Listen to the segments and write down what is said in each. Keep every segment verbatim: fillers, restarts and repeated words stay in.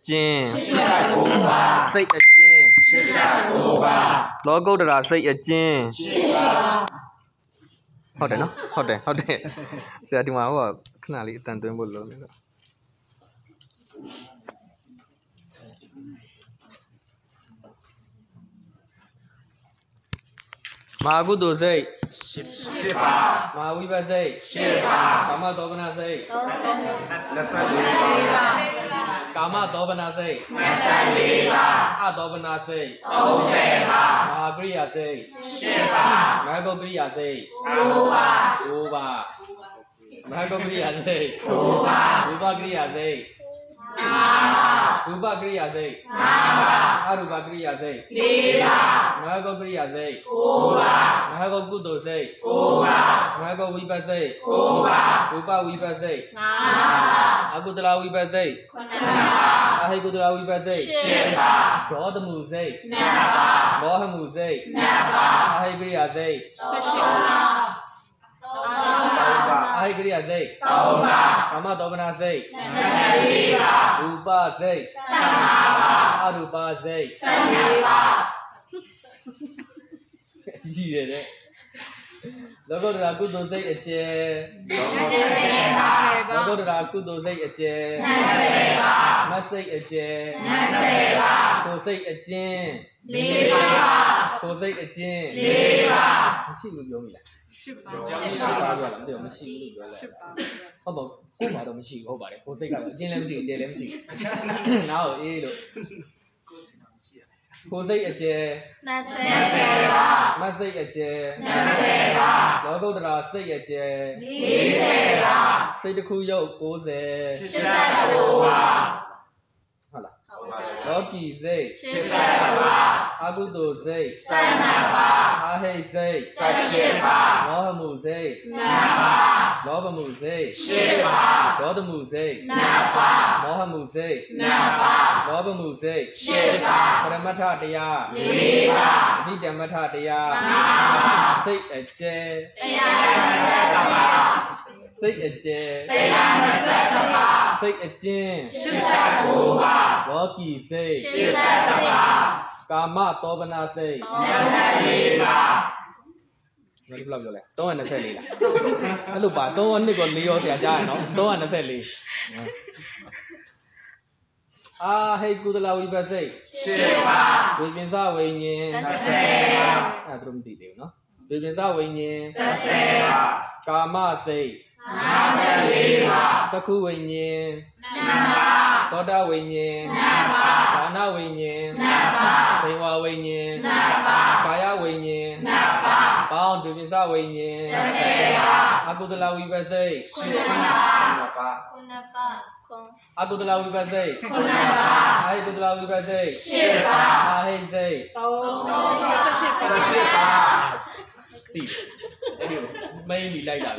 ကျင်းစိတ်အကျဉ်းလောကုတ္တရာစိတ်အကျဉ်းဟုတ်တယ်နော်ဟုတ်တယ်ဟုတ်တယ်ဆရာဒီမှာဟိုခဏလေးအတန်သွင်းဖို့လုံးနေတော့မာကုသိုလ်စိတ်ရှစ်ပါးမာဝိပဿစိတ်ရှစ်ပါးကာမသောပနစိတ်သုံးဆယ်လေးပါးကာမသောပနစိတ်နှစ်ဆယ်လေးပါးအသောပနစိတ်သုံးဆယ်ပါးမဟာကရိယာစိတ်ရှစ်ပါးမဟာဂုတ်ကရိယာစိတ်၉ပါး၉ပါးမဟာဂုတ်ကရိယာစိတ်၉ပါးရူပကရိယာစိတ်ရူပကရိယာစိတ်အရူပကရိယာစိတ်၄ပါးမဟာဂုတ်ကရိယာစိတ်၉ပါးမဟာဂုတ်ကုသိုလ်စိတ်၉ပါးမဟာဂုတ်ဝိပဿစိတ်၉ပါးရူပဝိပဿစိတ်၅ပါးအကုသလဝိပဿစိတ်ခုနှစ်ပါးအဟိကုသလဝိပဿစိတ်ရှစ်ပါးဒေါသမှုစိတ်နှစ်ပါးမောဟမှုစိတ်နှစ်ပါးအဟိကရိယာစိတ်၁၈ပါးအဟိကရိယာစိတ်၃ပါးကာမသောပနစိတ်၂၄ပါးရူပစိတ်၁၅ပါးအရူပစိတ်၁၄ပါးကြီးတယ်တဲ့လောကုတ္တရာကုသိုလ်စိတ်အကျယ်လောကုတ္တရာကုသိုလ်စိတ်အကျယ်မစိတ်အကျယ်ကိုစိတ်အကျဉ်၄ပါးကိုစိတ်အကျဉ်၄ပါးမရှိလို့ပြောမိလားရှစ်ပါးရှစ်ပါးပြောတာမပြောမရှိဘူးပြောလိုက်ဟုတ်ပါကိုမှာတော့မရှိဘူးဟုတ်ပါတယ်ကိုစိတ်ကတော့အကျဉ်လည်းမရှိအကျယ်လည်းမရှိနောက်အေးလို့ကိုစိတ်အကျယ်၂၀ပါးမစိတ်အကျယ်၂၀ပါးလောကုတ္တရာစိတ်အကျယ်၄၀ပါးစိတ်တစ်ခုရုပ်၉၀၈၉ပါးဟုတ်လားလောကီစိတ်၈၀ပါးအကုသိုလ်စိတ်၁၂ပါးအဟိစိတ်၁၈ပါးမောဟမှုစိတ်၂ပါးလောဘမှုစိတ်၈ပါးဒေါသမှုစိတ်၂ပါးမောဟမှုစိတ်၂ပါးလောဘမှုစိတ်၈ပါးပရမတ္ထတရား၄ပါးအဓိတမထတရား၅ပါးစိတ်အကျယ်တရား၂၁ပါးစိတ်အကျယ်တရား၂၁ပါးစိတ်အကျဉ်း၈၉ပါးလောကီစိတ်၈၁ပါးကာမသောပနစိတ်၂၄ပါးဘယ်လိုပြောလဲ၃၂၄လားအဲ့လိုပါ၃နှစ်ကော၄ရောဆရာကြားရနော်၃၂၄အာဟိကုသလဝိပဿစိတ်၈ပါးဝိပင်္စဝိညာဉ်၂၀ပါးအဲ့ဒါတို့မသိသေးဘူးနော်ဝိပင်္စဝိညာဉ်၃၀ပါးကာမစိတ်၅၄ပါးသက္ခုဝိညာဉ်၂ပါးသောတာဝိညာဉ်၂ပါးဒါနဝိညာဉ်၂ပါးစေဝဝိညာဉ်၂ပါးကာယဝိညာဉ်၂ပါးပေါင်းဒုပိစဝိညာဉ်၃၀ပါးအကုသလဝိပဿစိတ်၈ပါးခုနှစ်ပါးအကုသလဝိပဿစိတ်ခုနှစ်ပါးအဟိကုသလဝိပဿစိတ်၈ပါးအဟိစိတ်၃၈ပါးပြီအဲ့ဒီမိန်ပြီးလိုက်တာ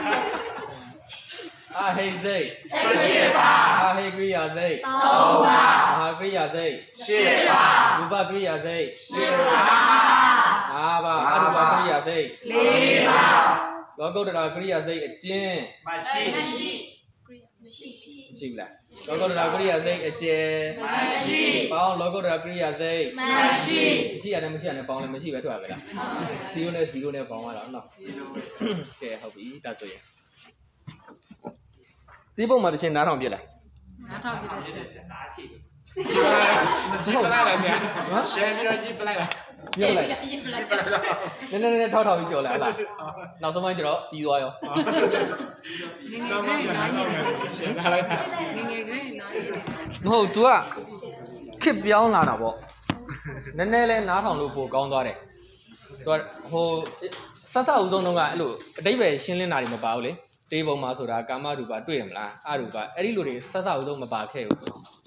အဟိစိတ်၁၈ပါးအဟိကရိယာစိတ်၃ပါးမဟာကရိယာစိတ်၈ပါးရူပကရိယာစိတ်၈ပါး၅ပါးအရူပကရိယာစိတ်၄ပါးလောကုတ္တရာကရိယာစိတ်အကျဉ်းမရှိမရှိမရှိဘူးလားလောကုတ္တရာကရိယာစိတ်အကျယ်မရှိပေါင်းလောကုတ္တရာကရိယာစိတ်မရှိမရှိရတယ်မရှိရတယ်ပေါင်းလည်းမရှိပဲထွက်ရပဲလားဇီရိုနဲ့ဇီရိုနဲ့ပေါင်းရတာနော်ကဲဟုတ်ပြီဒါဆိုရင်ဒီပုံမှာတစ်ချိန်နားထောင်ပြလိုက်နားထောင်ပြလိုက်ဆက်နားရှိတယ်ဟုတ်လားဆရာနော်ရှယ်ပြီးတော့ကြည့်ပလိုက်လားကြည့်ပလိုက်ကြည့်ပလိုက်နည်းနည်းနည်းထောက်ထောက်ပြီးကြော်လိုက်ဟလားနောက်ဆုံးပိုင်းကျတော့ပြီးသွားရောငငယ်ကလေးနားရည်ရှင်းလာလိုက်ငငယ်ကလေးနားရည်မဟုတ် तू ကခစ်ပြောင်းလာတာပေါ့နည်းနည်းလဲနားထောင်လို့ပိုကောင်းသွားတယ် तू ဟိုဆက်ဆက်ဦးဆုံးတော့ကအဲ့လိုအတိတ်ပဲရှင်းလင်းတာတွေမပါဘူးလေတေးပုံမှာဆိုတာကာမရူပတွေ့ရမလားအရူပအဲ့ဒီလိုတွေဆက်ဆက်ဦးဆုံးမပါခဲ့ဘူး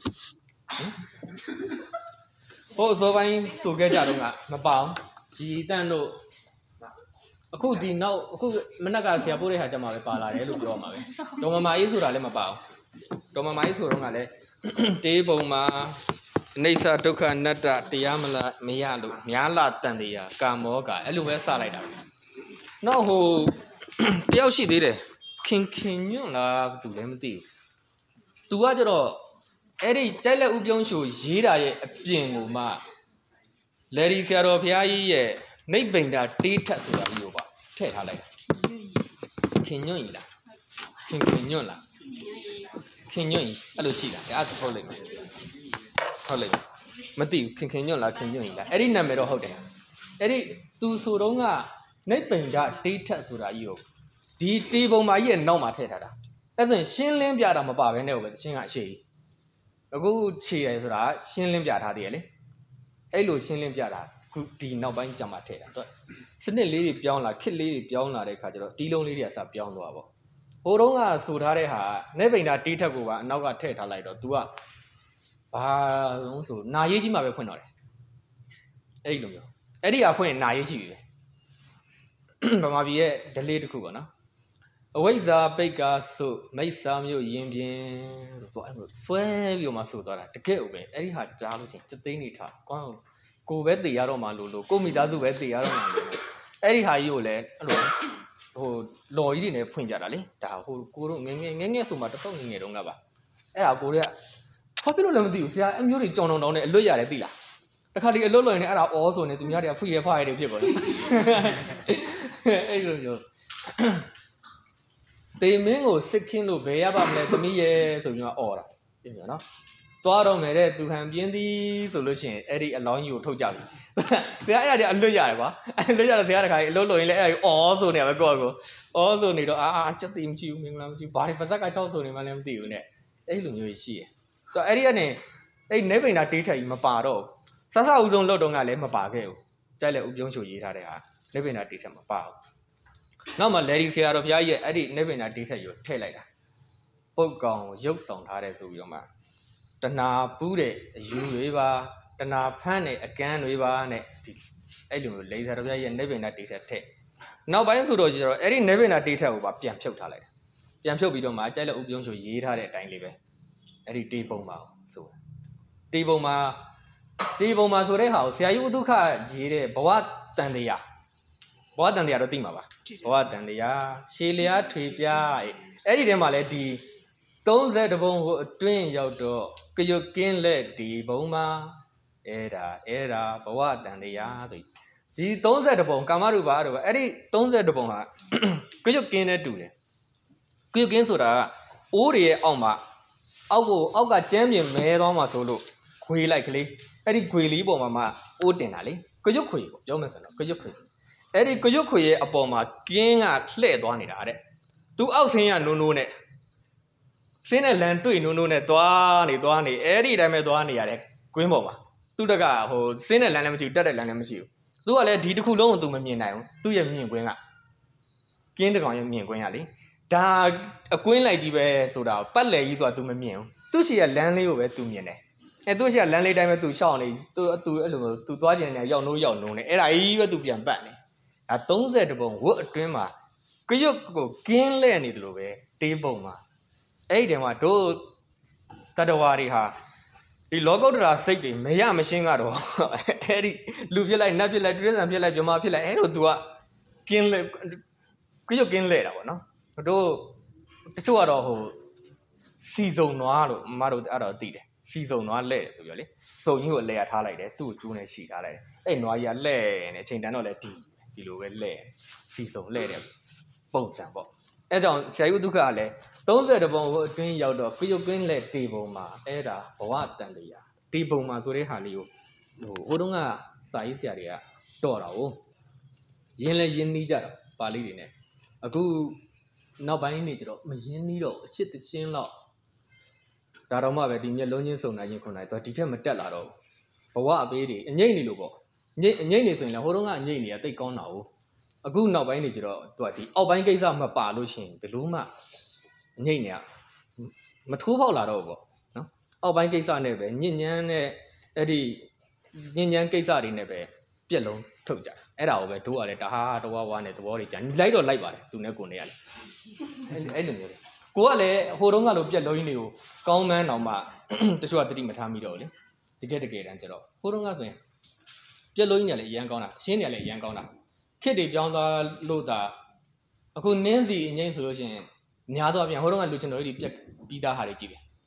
ဟိုအစောပိုင်းဆိုခဲ့ကြတော့ကမပေါအောင်ဂျီတန့်တို့အခုဒီနောက်အခုမနက်ကဆရာပို့တဲ့ဟာကြမှာပဲပါလာတယ်လို့ပြောမှာပဲဒေါ်မမာအေးဆိုတာလည်းမပါအောင်ဒေါ်မမာအေးဆိုတော့ကလည်းတေးပုံမှာအနိစ္စဒုက္ခအနတ္တတရားမလားမရလို့များလာတန်တရားကာမောကအဲ့လိုပဲစလိုက်တာနောက်ဟိုတယောက်ရှိသေးတယ်ခင်ခင်ညွန့်လားသူလည်းမသိဘူး तू ကကျတော့အဲ့ဒီကြိုက်လက်ဥပြုံးရှူရေးတာရဲ့အပြင်ကိုမှလေဒီဆရာတော်ဘုရားကြီးရဲ့နိဗ္ဗိန္ဒတေးထက်ဆိုတာကြီးကိုပါထည့်ထားလိုက်တာခင်ညွန့်ကြီးလားခင်ခင်ညွန့်လားခင်ညွန့်ကြီးအဲ့လိုရှိတာအဲ့ဒါဟုတ်လိမ့်မယ်ဟုတ်လိမ့်မယ်မသိဘူးခင်ခင်ညွန့်လားခင်ညွန့်ကြီးလားအဲ့ဒီနာမည်တော့ဟုတ်တယ်အဲ့ဒီသူဆိုတော့ကနိဗ္ဗိန္ဒတေးထက်ဆိုတာကြီးကိုဒီတေးပုံမကြီးရဲ့နောက်မှာထည့်ထားတာအဲ့ဆိုရင်ရှင်းလင်းပြတာမပါဘဲနဲ့ဟိုပဲရှင်းကအရှိကြီးအခုခြေရယ်ဆိုတာရှင်းလင်းပြထားသေးရလေအဲ့လိုရှင်းလင်းပြတာခုဒီနောက်ပိုင်းကြမှာထည့်တာတော့စနစ်လေးတွေပြောင်းလာခစ်လေးတွေပြောင်းလာတဲ့ခါကျတော့တီးလုံးလေးတွေကစပြောင်းသွားပေါ့ဟိုတုန်းကဆိုထားတဲ့ဟာနိဗ္ဗိန္ဒတေးထက်ကိုကအနောက်ကထည့်ထားလိုက်တော့ तू ကဘာလုံးဆိုနာရေးရှိမှပဲဖွင့်တော့တယ်အဲ့လိုမျိုးအဲ့ဒီဟာဖွင့်နာရေးရှိပြီပဲဗမာပြည်ရဲ့ delay တစ်ခုပေါ့နော်အဝိဇ္ဇာပိတ်ကာဆိုမိစ္ဆာမျိုးယင်ပြင်းလို့ပေါ့အဲ့လိုဆွဲပြီးမှဆိုသွားတာတကယ်ဥပဲအဲ့ဒီဟာကြားလို့ရှိရင်စသိန်းနေထားကွမ်းကိုပဲတည်ရတော့မှလို့လို့ကိုမိသားစုပဲတည်ရတော့မှလို့အဲ့ဒီဟာကြီးကိုလည်းအဲ့လိုဟိုလော်ကြီးတွေနဲ့ဖွင့်ကြတာလေဒါဟိုကိုတို့ငငယ်ငငယ်ဆိုမှတစ်တော့ငငယ်တုန်းကပါအဲ့ဒါကိုတွေကဘာဖြစ်လို့လဲမသိဘူးဆရာအမျိုးတွေကြောင်တောင်တောင်နဲ့အလွတ်ရတယ်သိလားတခါဒီအလွတ်လွတ်နေအဲ့ဒါအောဆိုနေသူများတွေကဖွေရဖရတွေဖြစ်ပေါ်တယ်အဲ့လိုမျိုးတေမင်းကိုစစ်ခင်းလို့ဘယ်ရပါမလဲသမီးရဲ့ဆိုပြီးတော့អော်တာပြင်ပြနော်သွားတော့မယ်တဲ့သူဟန်ပြင်းသည်ဆိုလို့ရှိရင်အဲ့ဒီအလောင်းကြီးကိုထုတ်ကြပြီဘယ်အဲ့ဒါတွေအလွတ်ရတယ်ကွာအလွတ်ရတယ်ဆရာတခါကြီးအလွတ်လို့ရင်လည်းအဲ့ဒါကြီးအော်ဆိုနေရပဲကိုယ့်ကိုအော်ဆိုနေတော့အာအာချက်သိမရှိဘူးမင်္ဂလာမရှိဘူးဘာတွေပါဇက်က၆ဆိုနေမှလည်းမသိဘူးနဲ့အဲ့လိုမျိုးရှိတယ်ဆိုတော့အဲ့ဒီကနေအဲ့နိဗ္ဗိန္ဒတေးထက်ကြီးမပါတော့ဆဆဦးဆုံးလွတ်တော့ကလည်းမပါခဲ့ဘူးကြိုက်လေဥပြုံးချိုရေးထားတဲ့ဟာနိဗ္ဗိန္ဒတေးထက်မပါဘူးနောက်မှလေဒီဆရာတော်ဘုရားကြီးရဲ့အဲ့ဒီနိဗ္ဗိန္ဒတေးထက်ကြီးကိုထည့်လိုက်တာပုတ်ကောင်ရုပ်ဆောင်ထားတဲ့ဆိုပြီးတော့မှတဏှာပူးတဲ့အယူတွေပါတဏှာဖမ်းတဲ့အကန်းတွေပါနဲ့ဒီအဲ့လိုမျိုးလေဆရာတော်ဘုရားကြီးရဲ့နိဗ္ဗိန္ဒတေးထက်ထည့်နောက်ပိုင်းဆိုတော့ကျတော့အဲ့ဒီနိဗ္ဗိန္ဒတေးထက်ကိုပါပြန်ဖြုတ်ထားလိုက်တာပြန်ဖြုတ်ပြီးတော့မှကြိုက်လေဥပြုံးချိုရေးထားတဲ့အတိုင်းလေးပဲအဲ့ဒီတေးပုံပါဆိုတေးပုံမှာတေးပုံမှာဆိုတဲ့ဟာကိုဆရာကြီးဥဒုက္ခရေးတဲ့ဘဝတန်တရားဘဝတန်တရားတော့သိမှာပါဘဝတန်တရားရှေလျားထွေပြအဲ့ဒီထဲမှာလည်းဒီသုံးဆယ်တဘုံကိုအတွင်းရောက်တော့ကရွတ်ကင်းလက်ဒီဘုံမှာအဲ့ဒါအဲ့ဒါဘဝတန်တရားဆိုဒီသုံးဆယ်တဘုံကာမရူပါတော့အဲ့ဒီသုံးဆယ်တဘုံဟာကရွတ်ကင်းနဲ့တူတယ်ကရွတ်ကင်းဆိုတာကအိုးတွေရဲ့အောက်မှာအောက်ကိုအောက်ကကျမ်းပြင်မဲသွားမှာဆိုလို့ခွေလိုက်ကလေးအဲ့ဒီခွေလေးပေါ်မှာမှအိုးတင်တာလေကရွတ်ခွေပေါ့ပြောမယ်ဆိုတော့ကရွတ်ခွေအဲ့ဒီကရွတ်ခွေရဲ့အပေါ်မှာကင်းကလှဲ့သွားနေတာတဲ့သူအောက်ဆင်းရနိုးနိုးနဲ့ဆင်းတဲ့လန်တွေ့နိုးနိုးနဲ့သွားနေသွားနေအဲ့ဒီအတိုင်းပဲသွားနေရတဲ့ကွင်းပေါ်မှာသူတကဟိုဆင်းတဲ့လန်လည်းမရှိဘူးတက်တဲ့လန်လည်းမရှိဘူးသူကလည်းဒီတစ်ခုလုံးကိုသူမမြင်နိုင်ဘူးသူ့ရဲ့မြင်ကွင်းကကင်းတကောင်ရဲ့မြင်ကွင်းကလေဒါအကွင်းလိုက်ကြီးပဲဆိုတာပတ်လည်ကြီးဆိုတာ तू မမြင်ဘူးသူ့ရှိရလမ်းလေးကိုပဲ तू မြင်တယ်အဲသူ့ရှိရလမ်းလေးတိုင်းပဲ तू ရှောက်နေ तू तू အဲ့လို तू သွားကျင်နေရောက်နိုးရောက်နိုးနေအဲ့ဒါကြီးပဲ तू ပြန်ပတ်နေအဲသုံးဆယ်တပုံဝတ်အတွင်းမှာကရွတ်ကိုကင်းလဲနေတယ်လို့ပဲတေးပုံမှာအဲ့ဒီတည်းမှာတို့တတဝါတွေဟာဒီလောကုတ္တရာစိတ်တွေမရမရှင်းကတော့အဲ့ဒီလူဖြစ်လိုက်နတ်ဖြစ်လိုက်တိရစ္ဆာန်ဖြစ်လိုက်မြမဖြစ်လိုက်အဲ့လို तू ကကင်းလဲကရွတ်ကင်းလဲတာပေါ့နော်တို့တချို့ကတော့ဟိုစီစုံနွားလို့အမတို့အဲ့တော့သိတယ်စီစုံနွားလဲတယ်ဆိုပြီးတော့လေစုံကြီးကိုလဲရထားလိုက်တယ်သူ့ကိုကျိုးနဲ့ခြိထားလိုက်တယ်အဲ့နွားကြီးကလဲနေအချိန်တန်းတော့လဲဒီဒီလိုပဲလဲစီစုံလဲတယ်ပုံစံပေါ့အဲကြောင့်ဆရာကြီးဒုက္ခကလည်းသုံးဆယ်တပုံကိုအတွင်းရောက်တော့ကရုတ်ကင်းလဲတေပုံမှာအဲ့ဒါဘဝတန်တရားတေပုံမှာဆိုတဲ့ဟာလေးကိုဟိုဟိုတုန်းကစာရေးဆရာတွေကတော်တာကိုရင်းလဲရင်းနှီးကြတာပါဠိတွေနဲ့အခုနောက်ပိုင်းနေကြတော့မရင်းနှီးတော့အရှစ်တချင်းတော့ဒါတော့မှပဲဒီမျက်လုံးချင်းစုံနိုင်ရင်ခွန်နိုင်တော့ဒီထက်မတက်လာတော့ဘဝအပေးတွေအငိမ့်နေလို့ပေါ့ငိမ့်အငိမ့်နေဆိုရင်လည်းဟိုတုန်းကအငိမ့်နေတာတိတ်ကောင်းတာ哦အခုနောက်ပိုင်းနေကြတော့သူကဒီအောက်ပိုင်းကိစ္စမပါလို့ရှိရင်ဘယ်လို့မှအငိမ့်နေရမထိုးပေါက်လာတော့ပေါ့နော်အောက်ပိုင်းကိစ္စနဲ့ပဲညဉ့်ညမ်းနဲ့အဲ့ဒီညဉ့်ညမ်းကိစ္စတွေနဲ့ပဲပြက်လုံးထုတ်ကြအဲ့ဒါကိုပဲတို့ကလည်းတဟားတဝါဝါနဲ့သဘောတွေကြာလိုက်တော့လိုက်ပါတယ်သူနဲ့ကိုနေရလေအဲ့လိုမျိုးလေကိုကလည်းဟိုတုန်းကလိုပြက်လုံးကြီးတွေကိုကောင်းမှန်းတော့မှတချို့ကတတိမထားမိတော့လေတကယ်တကယ်တမ်းကျတော့ဟိုတုန်းကဆိုရင်ပြက်လုံးကြီးတွေကလည်းအရန်ကောင်းတာရှင်းတယ်လည်းအရန်ကောင်းတာခစ်တွေပြောင်းသွားလို့တာအခုနင်းစီအငိမ့်ဆိုလို့ရှိရင်များတော့ပြန်ဟိုတုန်းကလူချင်တော်ကြီးပြက်ပြီးသားဟာတွေကြည့်တယ်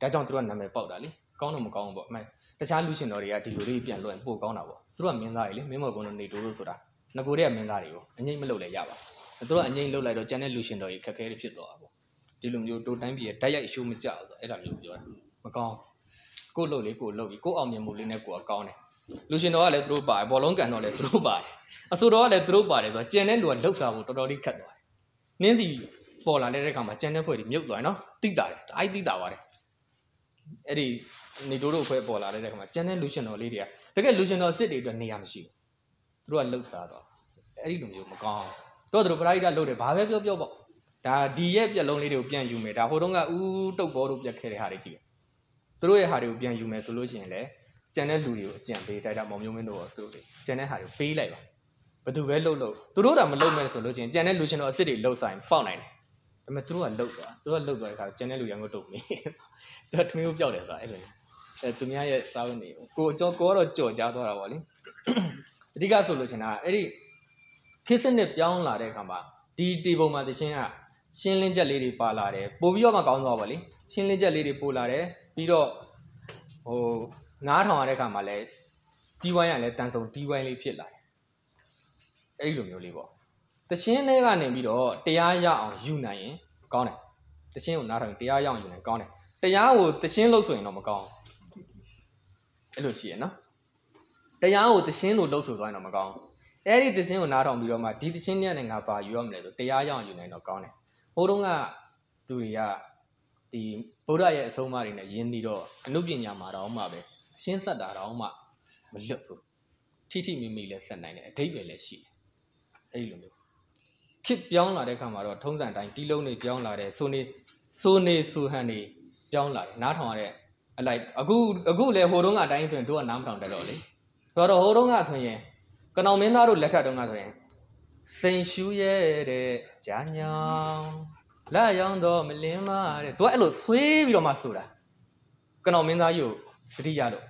ဒါကြောင့်သူတို့ကနာမည်ပေါက်တာလေကောင်းတော့မကောင်းဘူးပေါ့အမှန်တခြားလူရှင်တော်တွေကဒီလိုလေးပြန်လွှင့်ပို့ကောင်းတာပေါ့သူတို့ကမင်းသားတွေလေမင်းမော်ကုန်းတို့နေတိုးလို့ဆိုတာငကိုတွေကမင်းသားတွေကိုအငိမ့်မလုပ်လဲရပါသူတို့ကအငိမ့်လုပ်လိုက်တော့ကျန်တဲ့လူရှင်တော်တွေခက်ခဲတွေဖြစ်သွားတာပေါ့ဒီလိုမျိုးတိုးတိုင်းပြည်ရဲ့ဓာတ်ရိုက်အရှိုးမကြောက်ဆိုအဲ့ဒါမျိုးပြောတာမကောင်းကိုလှုပ်လေကိုလှုပ်ပြီးကိုအောင်မြင်မှုလေးနဲ့ကိုကကောင်းတယ်လူရှင်တော်ကလည်းသူတို့ပါတယ်ဘောလုံးကန်တော့လည်းသူတို့ပါတယ်အဆိုတော်ကလည်းသူတို့ပါတယ်ဆိုတော့ကျန်တဲ့လူကလှုပ်စားဖို့တော်တော်လေးခက်သွားတယ်နင်းစီပေါ်လာတဲ့အခါမှာကျန်တဲ့ဖွဲ့တွေမြုပ်သွားတယ်နော်တိတာတယ်အားတိတာပါတယ်အဲ့ဒီနေတိုးတို့ဖွဲ့ပေါ်လာတဲ့အခါမှာကျန်တဲ့လူရှင်တော်လေးတွေကတကယ်လူရှင်တော်စစ်တွေအတွက်နေရာမရှိဘူးသူတို့ကလှုပ်စားတော့အဲ့ဒီလိုမျိုးမကောင်းတော့သူတို့ပရိဒတ်လှုပ်တယ်ဘာပဲပြောပြောပေါ့ဒါဒီရဲ့ပြက်လုံးလေးတွေကိုပြန်ယူမယ်ဒါဟိုတုန်းကဥတုတ်ဘောတို့ပြက်ခဲ့တဲ့ဟာတွေကြည့်သူတို့ရဲ့ဟာတွေကိုပြန်ယူမယ်ဆိုလို့ရှိရင်လည်းကျန်တဲ့လူတွေကိုအကြံပေးတိုက်တာမောင်မျိုးမင်းတို့ကသူတို့ကျန်တဲ့ဟာတွေကိုပေးလိုက်ပါဘယ်သူပဲလှုပ်လို့သူတို့တော့မလှုပ်မဲ့ဆိုလို့ရှိရင်ကျန်တဲ့လူရှင်တော်အစ်စ်တွေလှုပ်ဆိုင်ပေါက်နိုင်တယ်ဒါပေမဲ့သူတို့ကလှုပ်သွားသူတို့ကလှုပ်သွားတဲ့အခါကျန်တဲ့လူရန်ကုန်တုံမင်းသူကထမင်းကိုပြောက်တယ်ဆိုတာအဲ့လိုအဲသူများရဲ့စားဝင်နေကိုကြောကိုကတော့ကြော်ကြားသွားတာပေါ့လေအဓိကဆိုလို့ရှင်တာအဲ့ဒီခေတ်စနစ်ပြောင်းလာတဲ့အခါမှာဒီတီပုံမှာတခြင်းကရှင်းလင်းချက်လေးတွေပါလာတယ်ပို့ပြီးတော့မှကောင်းသွားပါလေရှင်းလင်းချက်လေးတွေပို့လာတယ်ပြီးတော့ဟိုနားထောင်ရတဲ့အခါမှာလည်းတီးဝိုင်းရလည်းတန်ဆုံတီးဝိုင်းလေးဖြစ်လာတယ်အဲ့ဒီလိုမျိုးလေးပေါ့တခြင်းတွေကနေပြီးတော့တရားရအောင်ယူနိုင်ရင်ကောင်းတယ်တခြင်းကိုနားထောင်တရားရအောင်ယူနိုင်ကောင်းတယ်တရားကိုတခြင်းလို့ဆိုရင်တော့မကောင်းအဲ့လိုရှိရနော်တရားကိုတခြင်းလို့လို့ဆိုသွားရင်တော့မကောင်းအဲ့ဒီတခြင်းကိုနားထောင်ပြီးတော့မှဒီတခြင်းနဲ့ငါပါယူရမလဲဆိုတရားရအောင်ယူနိုင်တော့ကောင်းတယ်ဟိုတုန်းကသူတွေကဒီဗုဒ္ဓရဲ့အဆုံးအမတွေနဲ့ယဉ်ပြီးတော့အနုပညာမှာတော့မှပဲအရှင်းဆက်တာတော့မှမလွတ်ဘူးထိထိမိမိလည်းဆက်နိုင်တယ်အဓိပ္ပာယ်လည်းရှိတယ်အဲ့ဒီလိုမျိုးခစ်ပြောင်းလာတဲ့ခါမှာတော့ထုံးစံတိုင်းတီးလုံးတွေပြောင်းလာတယ်ဆိုနေဆိုနေဆိုဟန်တွေပြောင်းလာတယ်နားထောင်ရတဲ့အလိုက်အခုအခုလည်းဟိုတုန်းကအတိုင်းဆိုရင်တို့ကနားမထောင်တတ်တော့လေဆိုတော့ဟိုတုန်းကဆိုရင်ကနောင်မင်းသားတို့လက်ထက်တုန်းကဆိုရင်စိန်ရှူးရဲ့တဲ့ဂျာညောင်လာရောင်တော့မလင်းမတဲ့သူကအဲ့လိုဆွေးပြီးတော့မှဆိုတာကနောင်မင်းသားကြီးကိုတတိယတော့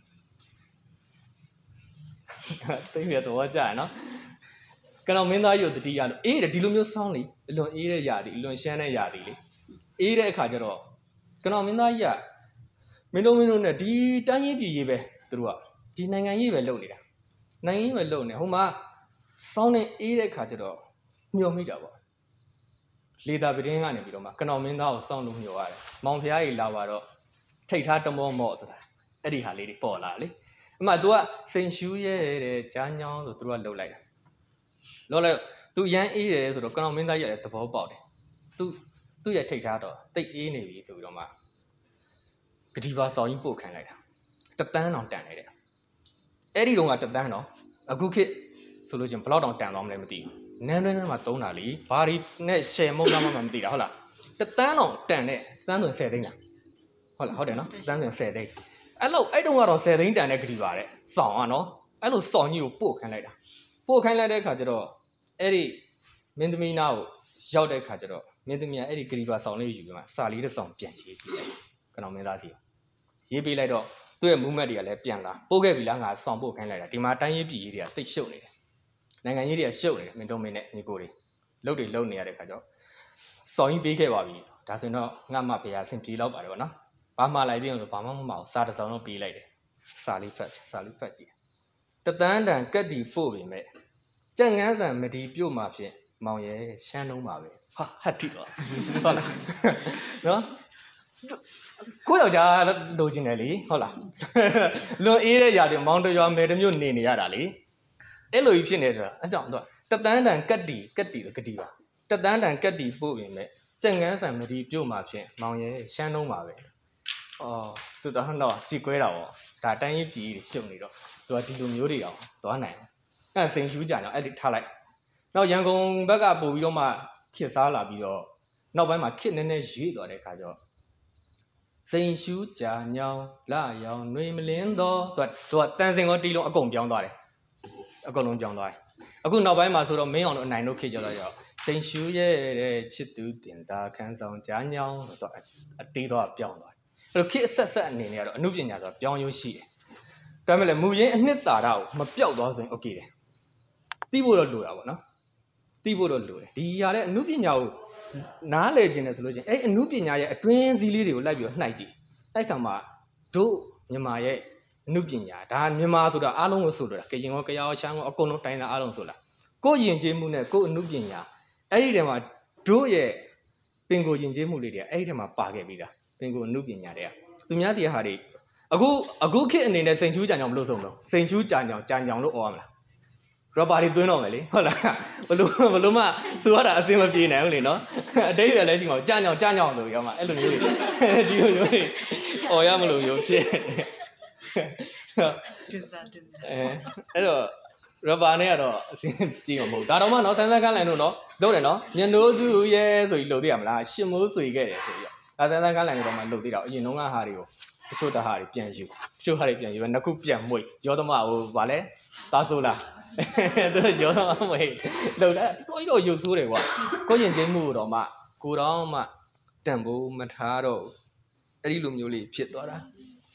သိရတော့ကြာနော်ကနောင်မင်းသားကြီးကိုတတိယတော့အေးတယ်ဒီလိုမျိုးဆောင်းလေအလွန်အေးတဲ့ຢာတီအလွန်ရှမ်းတဲ့ຢာတီလေအေးတဲ့အခါကျတော့ကနောင်မင်းသားကြီးကမင်းတို့မင်းတို့နဲ့ဒီတိုင်းရေးပြည်ရေးပဲသူတို့ကဒီနိုင်ငံရေးပဲလုပ်နေတာနိုင်ငံရေးပဲလုပ်နေဟိုမှာစောင်းနေအေးတဲ့ခါကျတော့ညှို့မိတာပေါ့လေသာပတင်းကနေပြီးတော့မှကနောင်မင်းသားကိုစောင်းလို့ညှို့ရတယ်မောင်ဖျားကြီးလာတော့ထိတ်ထားတမောမော့ဆိုတာအဲ့ဒီဟာလေးတွေပေါ်လာလေအမှ तू ကစိန်ရှူးရဲတဲ့ကြားညောင်းဆိုသူတို့ကလှုပ်လိုက်တာလှုပ်လိုက် तू ရမ်းအေးတယ်ဆိုတော့ကနောင်မင်းသားကြီးရဲ့သဘောပေါက်တယ် तू သူ့ရဲ့ထိတ်ထားတော့တိတ်အေးနေပြီဆိုပြီးတော့မှဂတိပါဆောင်ကြီးပို့ခံလိုက်တာတပန်းတောင်တန်နေတယ်အဲ့ဒီတော့ကတပန်းတော့အခုခေတ်ဆိုလို့ချင်းဘယ်လောက်တောင်တန်သွားမလဲမသိဘူးနန်းတွင်းထဲမှာတုံးတာလေဘာဒီနဲ့ရှယ်မုံသားမှမသိတာဟုတ်လားတပန်းတောင်တန်တဲ့တန်းဆိုဆယ်သိန်းလားဟုတ်လားဟုတ်တယ်နော်တန်းဆိုဆယ်သိန်းအဲ့လိုအဲ့တုန်းကတော့ဆယ်သိန်းတန်တဲ့ဂတိပါတဲ့စောင်းอ่ะနော်အဲ့လိုစောင်းကြီးကိုပို့ခိုင်းလိုက်တာပို့ခိုင်းလိုက်တဲ့အခါကျတော့အဲ့ဒီမင်းသမီးနာကိုရောက်တဲ့အခါကျတော့မင်းသမီးကအဲ့ဒီဂတိပါစောင်းလေးယူပြီးမှစာလေးတစ်စောင်းပြန်ရေးပေးလိုက်ကနောင်မင်းသားစီရေးပေးလိုက်တော့သူ့ရဲ့မူးမက်တွေကလည်းပြန်လာပို့ခဲ့ပြီလားငါစောင်းပို့ခိုင်းလိုက်တာဒီမှာတိုင်းရေးပြည်ရေးတွေကသိရှုပ်နေတယ်နိုင်ငံရေးတွေကရှုပ်နေတယ်မင်းတို့မင်းနဲ့ညီကိုတွေလှုပ်တွေလှုပ်နေရတဲ့ခါကျတော့စောင်းကြီးပေးခဲ့ပါပြီဒါဆိုရင်တော့ငါမှဖေရဆင်ပြေလောက်ပါတယ်ဗောနော်ဘာမှလိုက်ပြီးတော့ဘာမှမမအောင်စာတစ်စောင်းတော့ပေးလိုက်တယ်စာလေးဖတ်စာလေးဖတ်ကြည့်တသန်းတန်ကက်တီပို့ပြီမဲ့ကြက်ငန်းဆန်မဒီပြုတ်မှာဖြစ်မောင်ရဲ့ရှမ်းလုံးပါပဲဟာဟတ်တိတော့ဟုတ်လားနော်ကိုယောက်ျားလိုချင်တယ်လေဟုတ်လားလွန်အေးတဲ့ຢာတွေမောင်တရွာမယ်တမျိုးနေနေရတာလေအဲ့လိုကြီးဖြစ်နေတယ်အကြောင်းတော့တသန်းတန်ကက်တီကက်တီကတိပါတသန်းတန်ကက်တီပို့ပြီမဲ့ကြက်ငန်းဆန်မဒီပြုတ်မှာဖြစ်မောင်ရဲ့ရှမ်းလုံးပါပဲအော်သူတော့တော့ကြည်ကွဲတာပေါ့ဒါတိုင်းရေးပြည်ရှုပ်နေတော့သူကဒီလိုမျိုးတွေအောင်သွားနိုင်အဲ့စိန်ရှူးကြံတော့အဲ့ဒီထားလိုက်နောက်ရန်ကုန်ဘက်ကပို့ပြီးတော့မှခစ်စားလာပြီးတော့နောက်ပိုင်းမှာခစ်နေနေရွေ့သွားတဲ့ခါကျတော့စိန်ရှူးကြာညောင်းလာရောင်နှွေမလင်းတော့သူကသူကတန်စင်ကောတီးလုံးအကုန်ပြောင်းသွားတယ်အကုန်လုံးပြောင်းသွားတယ်အခုနောက်ပိုင်းမှာဆိုတော့မင်းအောင်တို့အနိုင်တို့ခစ်ကြတော့ရောစိန်ရှူးရဲ့တဲ့ချစ်သူတင်စားခန်းဆောင်ကြာညောင်းဆိုတော့အတေးတော့ပြောင်းသွားအဲ့လိုခစ်အဆက်ဆက်အနေနဲ့ကတော့အမှုပညာဆိုတာပြောင်းရိုးရှိတယ်ဒါပေမဲ့လည်းမူရင်းအနှစ်သာရကိုမပြောက်သွားဆိုရင်โอเคတယ်သိဖို့တော့လိုတာပေါ့နော်သိဖို့တော့လိုတယ်ဒီຢာတဲ့အမှုပညာကိုနားလည်ခြင်းနဲ့ဆိုလို့ချင်းအဲ့အမှုပညာရဲ့အတွင်းစည်းလေးတွေကိုလိုက်ပြီးတော့နှိုက်ကြည့်အဲ့ခါမှာတို့မြန်မာရဲ့အနုပညာဒါမြန်မာဆိုတာအားလုံးကိုဆိုလိုတာကရင်ရောကရောရှမ်းရောအကုန်လုံးတိုင်းသားအားလုံးဆိုလားကိုယဉ်ကျေးမှုနဲ့ကိုအနုပညာအဲ့ဒီထဲမှာတို့ရဲ့ပင်ကိုယဉ်ကျေးမှုလေးတွေအဲ့ဒီထဲမှာပါခဲ့ပြီးသားပင်ကိုအနုပညာတွေကသူများစီဟာတွေအခုအခုခေတ်အနေနဲ့စိန်ချူးကြံကြောင်မလို့ဆုံးတော့စိန်ချူးကြံကြောင်ကြံကြောင်လို့អော်ရမလားရောပါတွေသွင်းတော့မယ်လေဟုတ်လားဘလို့ဘလို့မှသူရတာအစင်မပြေနိုင်ဘူးလေနော်အတိတ်ပဲလည်းရှိမှာကြံကြောင်ကြံကြောင်ဆိုရောမှအဲ့လိုမျိုးတွေဒီလိုမျိုးတွေអော်ရမလို့မျိုးဖြစ်တင်စားတင်အဲအဲ့တော့ရဘာနဲ့ကတော့အစင်ကြည့်မှာမဟုတ်ဒါတော့မှနော်ဆန်းဆန်းကန်းလိုင်တို့နော်လုပ်တယ်နော်ညနိုးစုရဲဆိုပြီးလုပ်သေးရမလားရှင်မိုးဆွေခဲ့တယ်ဆိုပြီးတော့ဒါဆန်းဆန်းကန်းလိုင်တို့တော့မှလုပ်သေးတာအရင်တော့ကဟာတွေကိုတချို့တဟာတွေပြန်ယူတချို့ဟာတွေပြန်ယူပဲနှစ်ခုပြန်မွေရောသမဟိုဗာလဲသားဆိုးလားသူရောသမမွေလုပ်တာတော်ကြီးတော့ရုပ်ဆိုးတယ်ကွာကိုရင်ချင်းမှုတော့မှကိုတော့မှတန်ဖို့မထားတော့အဲ့ဒီလိုမျိုးလေးဖြစ်သွားတာ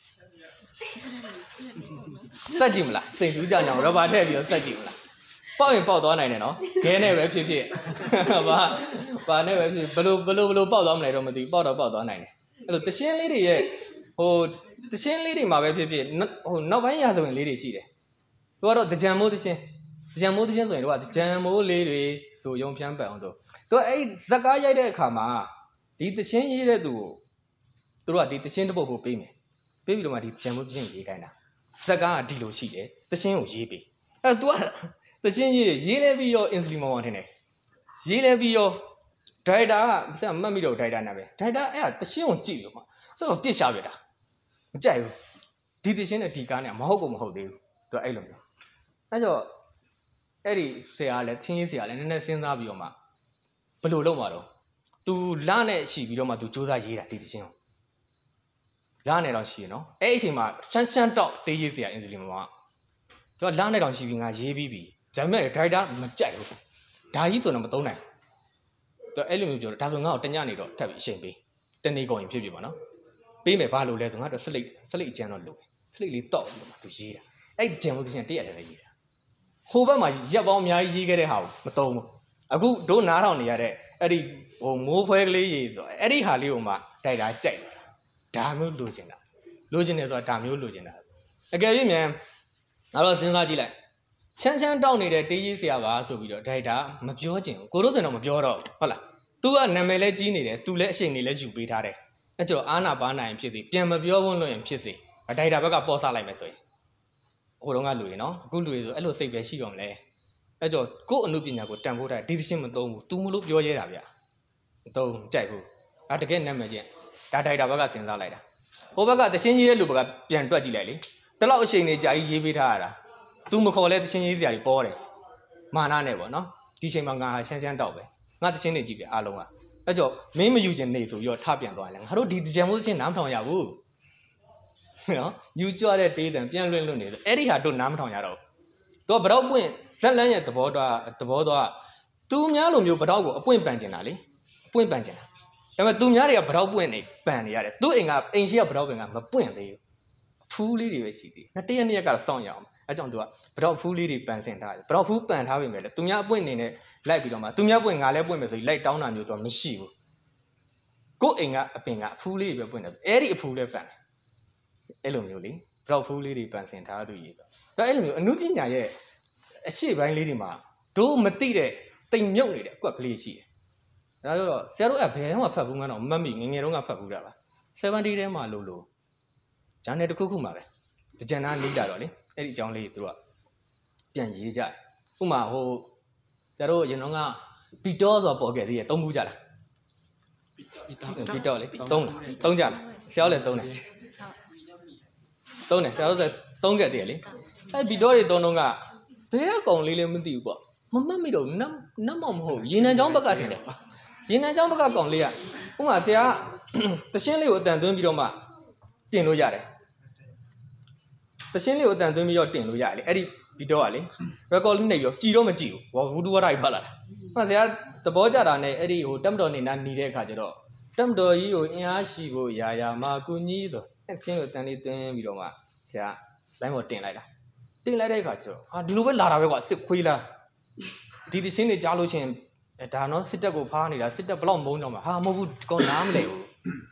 စက်ကြည့်မလားစိန်ချူးကြအောင်ရဘာထည့်ပြီးတော့စက်ကြည့်မလားပေါက်ရင်ပေါက်သွားနိုင်တယ်နော်ခဲနဲ့ပဲဖြစ်ဖြစ်ဘာဘာနဲ့ပဲဖြစ်ဘလို့ဘလို့ဘလို့ပေါက်သွားမလဲတော့မသိဘူးပေါက်တော့ပေါက်သွားနိုင်တယ်အဲ့လိုတရှင်းလေးတွေရဲ့ဟိုတရှင်းလေးတွေမှာပဲဖြစ်ဖြစ်ဟိုနောက်ပိုင်းရာဇဝင်လေးတွေရှိတယ်သူကတော့တကြံမိုးတရှင်းတကြံမိုးတရှင်းဆိုရင်တို့ကတကြံမိုးလေးတွေဆိုရုံဖြန်းပန်အောင်ဆိုသူကအဲ့ဇက်ကားရိုက်တဲ့အခါမှာဒီတရှင်းရေးတဲ့သူကိုသူတို့ကဒီတရှင်းတစ်ပုတ်ကိုပေးမယ်ပေးပြီးတော့မှဒီကြံမိုးတရှင်းရေးခိုင်းတာဇက်ကားကဒီလိုရှိတယ်တရှင်းကိုရေးပေးအဲ့ तू ကတရှင်းရေးရေးလဲပြီးတော့အင်စလီမောင်ထင်တယ်ရေးလဲပြီးတော့ဒိုင်တာကဆက်မှတ်မိတော့ဒိုင်တာနာပဲဒိုင်တာအဲ့ဒါတရှင်းကိုကြည့်ပြီးတော့မှဆိုတော့ပြစ်ရှာပြတာမကြိုက်ဘူးဒီတရှင်းနဲ့ဒီကားနဲ့မဟုတ်ကုန်မဟုတ်သေးဘူးသူကအဲ့လိုမျိုးအဲ့တော့အဲ့ဒီဆရာလည်းချင်းရေးဆရာလည်းနည်းနည်းစဉ်းစားပြီးတော့မှဘယ်လိုလုပ်မှာတော့ तू လနဲ့ရှိပြီးတော့မှ तू စူးစမ်းရေးတာဒီတရှင်းကိုလနဲ့တော့ရှိရနော်အဲ့အချိန်မှာချမ်းချမ်းတော့တေးရေးဆရာအင်စလီမောင်ကသူကလနဲ့တော့ရှိပြီးငါရေးပြီးပြီဒါပေမဲ့ဒိုင်တာမကြိုက်ဘူးဒါကြီးဆိုတော့မသုံးနိုင်သူအဲ့လိုမျိုးပြောတော့ဒါဆိုငါ့ကိုတညနေတော့ထပ်ပြီးအချိန်ပေးတနေ့ကုန်ရင်ဖြစ်ပြီပါနော်ပေးမယ်ဘာလို့လဲဆိုငါတော့စလိတ်စလိတ်အကျန်းတော့လုပ်စလိတ်လေးတောက်ပြီးတော့သူရေးတာအဲ့ဒီကျန်လို့သူချင်းတရက်တယ်လည်းရေးတာဟိုဘက်မှာရက်ပေါင်းအများကြီးရေးခဲ့တဲ့ဟာကိုမသုံးဘူးအခုတို့နားထောင်နေရတဲ့အဲ့ဒီဟိုမိုးဖွဲကလေးရေးဆိုအဲ့ဒီဟာလေးကိုမှဒိုင်တာကြိုက်တာဒါမျိုးလိုချင်တာလိုချင်တယ်ဆိုတာဒါမျိုးလိုချင်တာအကယ်၍မြန်ငါတို့စဉ်းစားကြည့်လိုက်ချမ်းချမ်းတောက်နေတဲ့တေးကြီးဆရာပါဆိုပြီးတော့ဒိုင်တာမပြောချင်ဘူးကိုတို့စင်တော့မပြောတော့ဟုတ်လား तू ကနာမည်လဲကြီးနေတယ် तू လည်းအရှိန်နေလဲယူပေးထားတယ်အဲ့ကျတော့အာနာပါနိုင်ဖြစ်စီပြန်မပြောဘုန်းလို့ရင်ဖြစ်စီဒိုင်တာဘက်ကပေါ်စားလိုက်မယ်ဆိုရင်ဟိုတုန်းကလူတွေနော်အခုလူတွေဆိုအဲ့လိုစိတ်ပဲရှိတော့မလဲအဲ့ကျတော့ကို့အမှုပညာကိုတန်ဖိုးထားဒီသရှင်မသုံးဘူး तू မလို့ပြောရဲတာဗျာမသုံးကြိုက်ဘူးဒါတကယ်နာမည်ချင်းဒါဒိုင်တာဘက်ကစဉ်းစားလိုက်တာဟိုဘက်ကသရှင်ကြီးရဲ့လူဘက်ကပြန်တွက်ကြည့်လိုက်လေတလောက်အရှိန်နေကြာကြီးရေးပေးထားရတာ तू မခေါ်လဲသရှင်ကြီးစရာတွေပေါ်တယ်မာနနဲ့ပေါ့နော်ဒီချိန်မှာငါရှမ်းရှမ်းတောက်ပဲငါသရှင်နေကြည့်ပြအားလုံးကအဲ့ကြောင့်မင်းမယူချင်နေဆိုပြီးတော့ထပြန်သွားတယ်ငါတို့ဒီကြံမိုးသရှင်နားမထောင်ရဘူးနော်ယူကြွတဲ့တေးတံပြန်လွင့်လွင့်နေဆိုအဲ့ဒီဟာတို့နားမထောင်ရတော့သူကဘတော့ပွင့်ဇက်လန်းရဲ့သဘောတော့သဘောတော့သူများလိုမျိုးဘတော့ကိုအပွင့်ပန်ကျင်တာလေအပွင့်ပန်ကျင်တာဒါပေမဲ့သူများတွေကဘတော့ပွင့်နေပန်နေရတယ်သူ့အိမ်ကအိမ်ရှိကဘတော့ပင်ကမပွင့်သေးဘူးဖူးလေးတွေပဲရှိသေးတယ်တရက်နှစ်ရက်ကတော့စောင့်ရအောင်အဲကြောင့်သူကဘတော့ဖူးလေးတွေပန်ဆင်ထားတယ်ဘတော့ဖူးပန်ထားပြီမဲ့လေသူများအပွင့်နေနဲ့လိုက်ပြီးတော့မှသူများပွင့်ငါလည်းပွင့်မယ်ဆိုပြီးလိုက်တောင်းတာမျိုးတော့မရှိဘူးကို့အိမ်ကအပင်ကအဖူးလေးတွေပဲပွင့်တယ်အဲ့ဒီအဖူးလေးပန်အဲ့လိုမျိုးလေဘတော့ဖူးလေးတွေပန်ဆင်ထားသူကြီးဆိုတော့အဲ့လိုမျိုးအနုပညာရဲ့အရှိပိုင်းလေးတွေမှာတို့မသိတဲ့တိမ်မြုပ်နေတဲ့အကွက်ကလေးရှိတယ်ဒါဆိုတော့ဆရာတို့ကဘယ်တော့မှဖတ်ဘူးမှတော့မတ်မိငငယ်တုန်းကဖတ်ဘူးတာပါ70ထဲမှာလို့လို့ဂျာနယ်တစ်ခုခုမှာပဲတကြံသားလေးလာတော့လေအဲ့ဒီအကြောင်းလေးသူတို့ကပြန်ရေးကြတယ်ဥမာဟိုဆရာတို့ရင်တော့ကပီတောဆိုပေါ်ခဲ့သေးတယ်သုံးဘူးကြလားပီတောလေသုံးလားသုံးကြလားဆရာတို့လည်းသုံးတယ်သုံးတယ်ဆရာတို့လည်းသုံးခဲ့သေးတယ်လေအဲ့ပီတောတွေသုံးတော့ကဘယ်အကောင်လေးလည်းမသိဘူးပေါ့မမှတ်မိတော့နတ်နတ်မောင်မဟုတ်ရေနံချောင်းဘက်ကထင်တယ်ရေနံချောင်းဘက်ကကောင်လေးကဥမာဆရာတရှင်းလေးကိုအတန်သွင်းပြီးတော့မှတင်လို့ရတယ်တရှင်းလေးကိုအတန်သွင်းပြီးတော့တင်လို့ရတယ်လေအဲ့ဒီဗီဒီယိုကလေ record လေးနေပြီးတော့ကြည်တော့မကြည်ဘူးဘောဘူးတူဝါဒကြီးဖတ်လာတာဟောဆရာသဘောကျတာနဲ့အဲ့ဒီဟိုတက်မတော်နေနာနေတဲ့အခါကျတော့တက်မတော်ကြီးကိုအင်အားရှိဖို့ယာယာမာကူကြီးဆိုအဲ့တရှင်းကိုတန်လေးသွင်းပြီးတော့မှဆရာလိုင်းပေါ်တင်လိုက်တာတင်လိုက်တဲ့အခါကျတော့ဟာဒီလိုပဲလာတာပဲကွာစစ်ခွေးလားဒီတရှင်းတွေကြားလို့ချင်းဒါနော်စစ်တပ်ကိုဖားနေတာစစ်တပ်ဘလောက်မုန်းတော့မှာဟာမဟုတ်ဘူးကောနားမလဲဘူး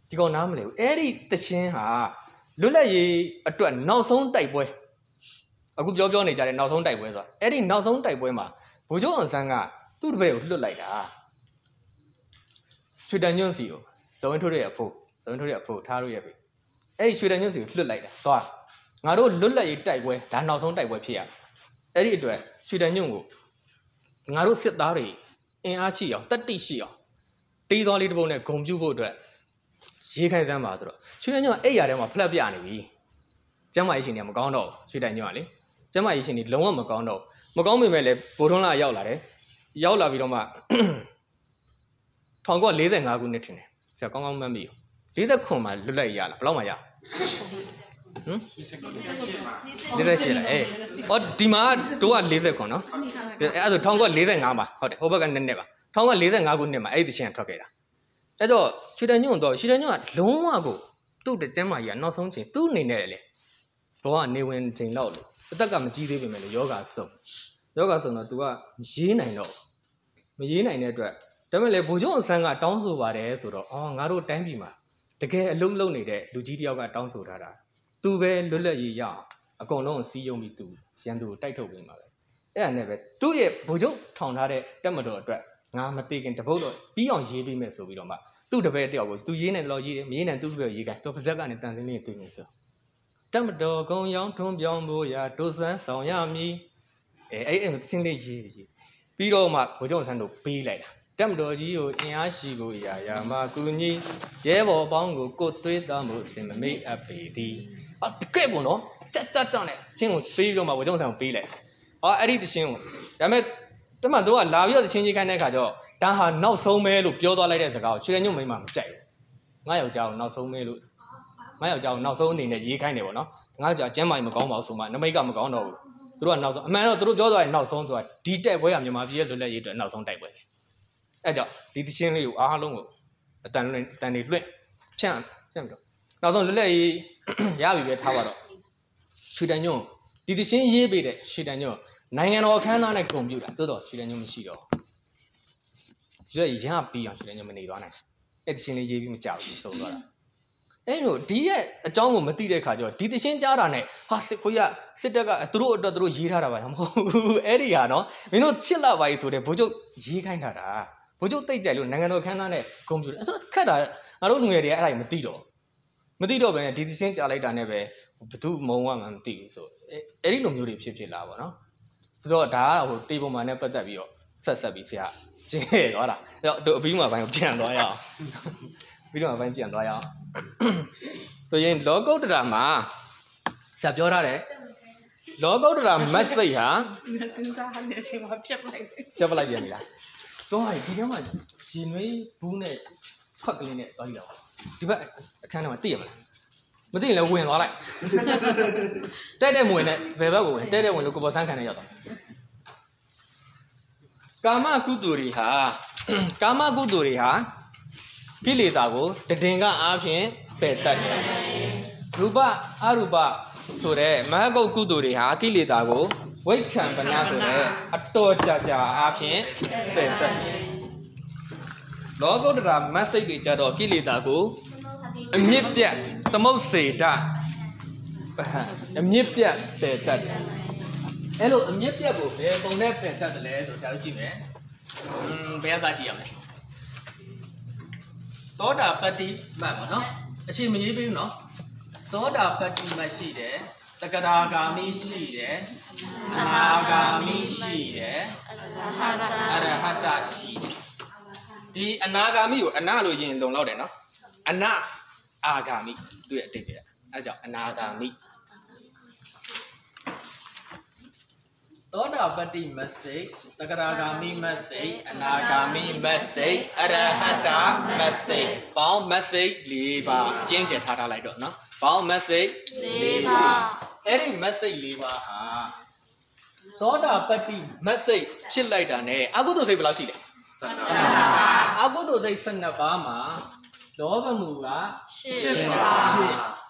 ဒီကောင်နားမလဲဘူးအဲ့ဒီတခြင်းဟာလွတ်လပ်ရေးအတွက်နောက်ဆုံးတိုက်ပွဲအခုပြောပြောနေကြတဲ့နောက်ဆုံးတိုက်ပွဲဆိုတာအဲ့ဒီနောက်ဆုံးတိုက်ပွဲမှာဗိုလ်ချုပ်အောင်ဆန်းကသူ့တပည့်ကိုလွတ်လိုက်တာရွှေတန်ညွန့်စီကိုဇုံထုတ်တဲ့အဖို့ဇုံထုတ်တဲ့အဖို့ထားလို့ရပြီအဲ့ဒီရွှေတန်ညွန့်စီကိုလွတ်လိုက်တာသွားငါတို့လွတ်လပ်ရေးတိုက်ပွဲဒါနောက်ဆုံးတိုက်ပွဲဖြစ်ရအဲ့ဒီအတွက်ရွှေတန်ညွန့်ကိုငါတို့စစ်သားတွေအင်အားရှိအောင်တတိရှိအောင်တီးတော်လေးတစ်ပုဒ်နဲ့ဂုံပြုတ်ဖို့အတွက်ရေးခိုင်းစမ်းပါဆိုတော့ရွှေတန်ညွန့်အဲ့ရထဲမှာဖလက်ပြနေပြီကျမ်းမာရေးရှင်တွေကမကောင်းတော့ရွှေတန်ညွန့်ကလေကျမ်းမာရေးရှင်တွေလုံးဝမကောင်းတော့မကောင်းပေမဲ့လည်းဘိုးထွန်းလာရောက်လာတယ်ရောက်လာပြီးတော့မှ၁၉၄၅ခုနှစ်ထင်တယ်ဆရာကောင်းကောင်းမှတ်မိရော၄၉မှာလွတ်လပ်ရလားဘယ်လောက်မှရဟမ်၄၈လားအေးဟောဒီမှာတို့က၄၉နော်အဲ့ဒါဆို၁၉၄၅မှာဟုတ်တယ်ဟိုဘက်ကနည်းနည်းပါ၁၉၄၅ခုနှစ်မှာအဲ့ဒီတခြင်းထွက်ခဲ့တာအဲ့တော့ရွှေတန်ညွန့်တော့ရွှေတန်ညွန့်ကလုံးဝကိုသူ့တကျမ်းမာကြီးကနောက်ဆုံးချိန်သူ့အနေနဲ့လေဘောကနေဝင်ချိန်လောက်လို့အသက်ကမကြီးသေးပေမဲ့လေယောဂဆုံယောဂဆုံတော့ तू ကရေးနိုင်တော့မရေးနိုင်တဲ့အတွက်ဒါပေမဲ့လေဘိုးချုပ်အောင်ဆန်းကတောင်းဆိုပါတယ်ဆိုတော့အော်ငါတို့တိုင်းပြည်မှာတကယ်အလုံးလုံးနေတဲ့လူကြီးတယောက်ကတောင်းဆိုထားတာသူပဲလွတ်လပ်ရေးရအောင်အကုန်လုံးစီးယုံပြီးသူရန်သူကိုတိုက်ထုတ်ပေးမှာပဲအဲ့ဒါနဲ့ပဲသူ့ရဲ့ဘိုးချုပ်ထောင်ထားတဲ့တက်မတော်အတွက်ငါမသိခင်တပုတ်တော့ပြီးအောင်ရေးပေးမယ်ဆိုပြီးတော့မှသူ့တပည့်တယောက်ကိုသူရေးနေတော့ရေးတယ်မရေးနိုင်သူ့တပည့်ရေးခိုင်းသူပါဇက်ကနေတန်စင်းလေးသိနေဆိုတက်မတော်ကုံရောင်းထွန်းပြောင်းဖို့ရာဒုစမ်းဆောင်ရမည်အဲအဲ့အဲ့စင်းလေးရေးရေးပြီးတော့မှဘိုးချုပ်ဆန်းတို့ပေးလိုက်တာတက်မတော်ကြီးကိုအင်အားရှိကိုရာရာမကူညီရဲဘော်ပေါင်းကိုကိုသွေးသားမှုစင်မမေ့အပ်ပေသည်အော်တကယ့်ကိုနော်ကြက်ကြက်ကြက်နဲ့တချင်းကိုပေးပြီးတော့မှဘိုးချုပ်ဆန်းကိုပေးလိုက်အော်အဲ့ဒီတချင်းကိုဒါပေမဲ့တမန်တို့ကလာပြီးတော့တချင်းကြီးခိုင်းတဲ့ခါကျတော့ဒါဟာနောက်ဆုံးပဲလို့ပြောသွားလိုက်တဲ့စကားကိုချွေညွန့်မိမမကြိုက်ဘူးငါယောက်ျားကိုနောက်ဆုံးပဲလို့ငါယောက်ျားကိုနောက်ဆုံးအနေနဲ့ရေးခိုင်းတယ်ပေါ့နော်ငါယောက်ျားကျမ်းမာရင်မကောင်းပါဘူးဆိုမှနမိတ်ကမကောင်းတော့ဘူးသူတို့ကနောက်ဆုံးအမှန်တော့သူတို့ပြောသွားရင်နောက်ဆုံးဆိုတာဒီတိုက်ပွဲကမြန်မာပြည်ရဲ့လွတ်လပ်ရေးအတွက်နောက်ဆုံးတိုက်ပွဲပဲအဲ့ကြောင့်ဒီတချင်းလေးကိုအားလုံးကိုအတန်လွင့်တန်တွေလွင့်ဖြန့်ဖြန့်ပြီးတော့နောက်ဆုံးလွတ်လပ်ရေးရပြီပဲထားပါတော့ရွှေတန်ညွန့်ဒီတချင်းရေးပေးတဲ့ရွှေတန်ညွန့်နိုင်ငံတော်အခမ်းအနားနဲ့ဂုဏ်ပြုတာတိုးတော့ရွှေတန်ညွန့်မရှိတော့ဒီလိုရပြီးအောင်ရွှေတန်ညွန့်မနေသွားနိုင်အဲ့တချင်းလေးရေးပြီးမကြောက်ဘူးဆုံးသွားတာအဲ့လိုဒီရဲ့အကြောင်းကိုမသိတဲ့ခါကျတော့ဒီတချင်းကြားတာနဲ့ဟာစစ်ခွေးကစစ်တပ်ကသူတို့အတွက်သူတို့ရေးထားတာပါမဟုတ်ဘူးအဲ့ဒီဟာနော်မင်းတို့ချစ်လာပါ ਈ ဆိုတဲ့ဘိုးချုပ်ရေးခိုင်းထားတာဘိုးချုပ်တိတ်ကြိုက်လို့နိုင်ငံတော်ခမ်းနားနဲ့ဂုဏ်ပြုတယ်အဲ့ဒါခက်တာငါတို့လူငယ်တွေကအဲ့ဒါမသိတော့မသိတော့ဘဲနဲ့ဒီတချင်းကြားလိုက်တာနဲ့ပဲဘသူမုံဝမှမသိဘူးဆိုအဲ့ဒီလိုမျိုးတွေဖြစ်ဖြစ်လာပါတော့ဆိုတော့ဒါကဟိုတေးပုံမှန်နဲ့ပတ်သက်ပြီးတော့ဆက်ဆက်ပြီးဆရာကျင်းသွားတာအဲ့တော့တို့အပြီးမှဘိုင်းကိုပြန်သွားရအောင်ပြီးတော့ဘိုင်းပြန်သွားရအောင်ဆိုရင်လောကုတ္တရာမှာဆရာပြောထားတယ်လောကုတ္တရာမတ်စိတ်ဟာစဉ်းစားနေချိန်မှာပြတ်လိုက်ပြတ်လိုက်ပြန်ပြီလားတော့ဟာဒီထဲမှာရှင်နွေးဘူးနဲ့ဖက်ကလေးနဲ့သွားကြည့်တော့ဒီဘက်အခန်းထဲမှာသိရမလားမသိရင်လည်းဝင်သွားလိုက်တဲ့တဲ့မဝင်နဲ့ဘယ်ဘက်ကိုဝင်တဲ့တဲ့ဝင်လို့ကိုပေါ်ဆန်းခံနေရောက်သွားကာမကုသိုလ်တွေဟာကာမကုသိုလ်တွေဟာကိလေသာကိုတည်င်ကအားဖြင့်ပယ်တတ်တယ်ရူပအရူပဆိုတဲ့မဟဂုတ်ကုသိုလ်တွေဟာကိလေသာကိုဝိက္ခံပညာဆိုတဲ့အတော်ကြာကြာအားဖြင့်ပယ်တတ်တယ်လောကုတ္တရာမတ်စိတ်တွေကြတော့ကိလေသာကိုအမြင့်ပြတ်သမုတ်စေတအမြင့်ပြတ်ပယ်တတ်တယ်အဲ့လိုအမြင့်ပြတ်ကိုဘယ်ပုံနဲ့ပယ်တတ်တယ်လဲဆိုတော့ကြည့်မယ်อืมဘယ်အစားကြည့်ရမလဲသောတာပတ္တိမတ်ပေါ့နော်အချိန်မရေးပေးဘူးနော်သောတာပတ္တိမတ်ရှိတယ်တက္ကရာဂာမိရှိတယ်အနာဂာမိရှိတယ်အရဟတရှိတယ်ဒီအနာဂာမိကိုအနာလို့ရင်လုံလောက်တယ်နော်အနာအာဂာမိသူရဲ့အတိတ်ပဲအဲကြောင့်အနာဂာမိသောတာပတ္တိမတ်စိတ်တက္ကရာဂာမိမတ်စိတ်အနာဂာမိမတ်စိတ်အရဟတမတ်စိတ်ပေါင်းမတ်စိတ်၄ပါးကျင့်ကြံထားထားလိုက်တော့နော်ပေါင်းမတ်စိတ်၄ပါးအဲ့ဒီမတ်စိတ်၄ပါးဟာသောတာပတ္တိမတ်စိတ်ဖြစ်လိုက်တာ ਨੇ အကုသိုလ်စိတ်ဘယ်လောက်ရှိလဲ၁၂ပါးအကုသိုလ်စိတ်၁၂ပါးမှာလောဘမှုက၈ပါး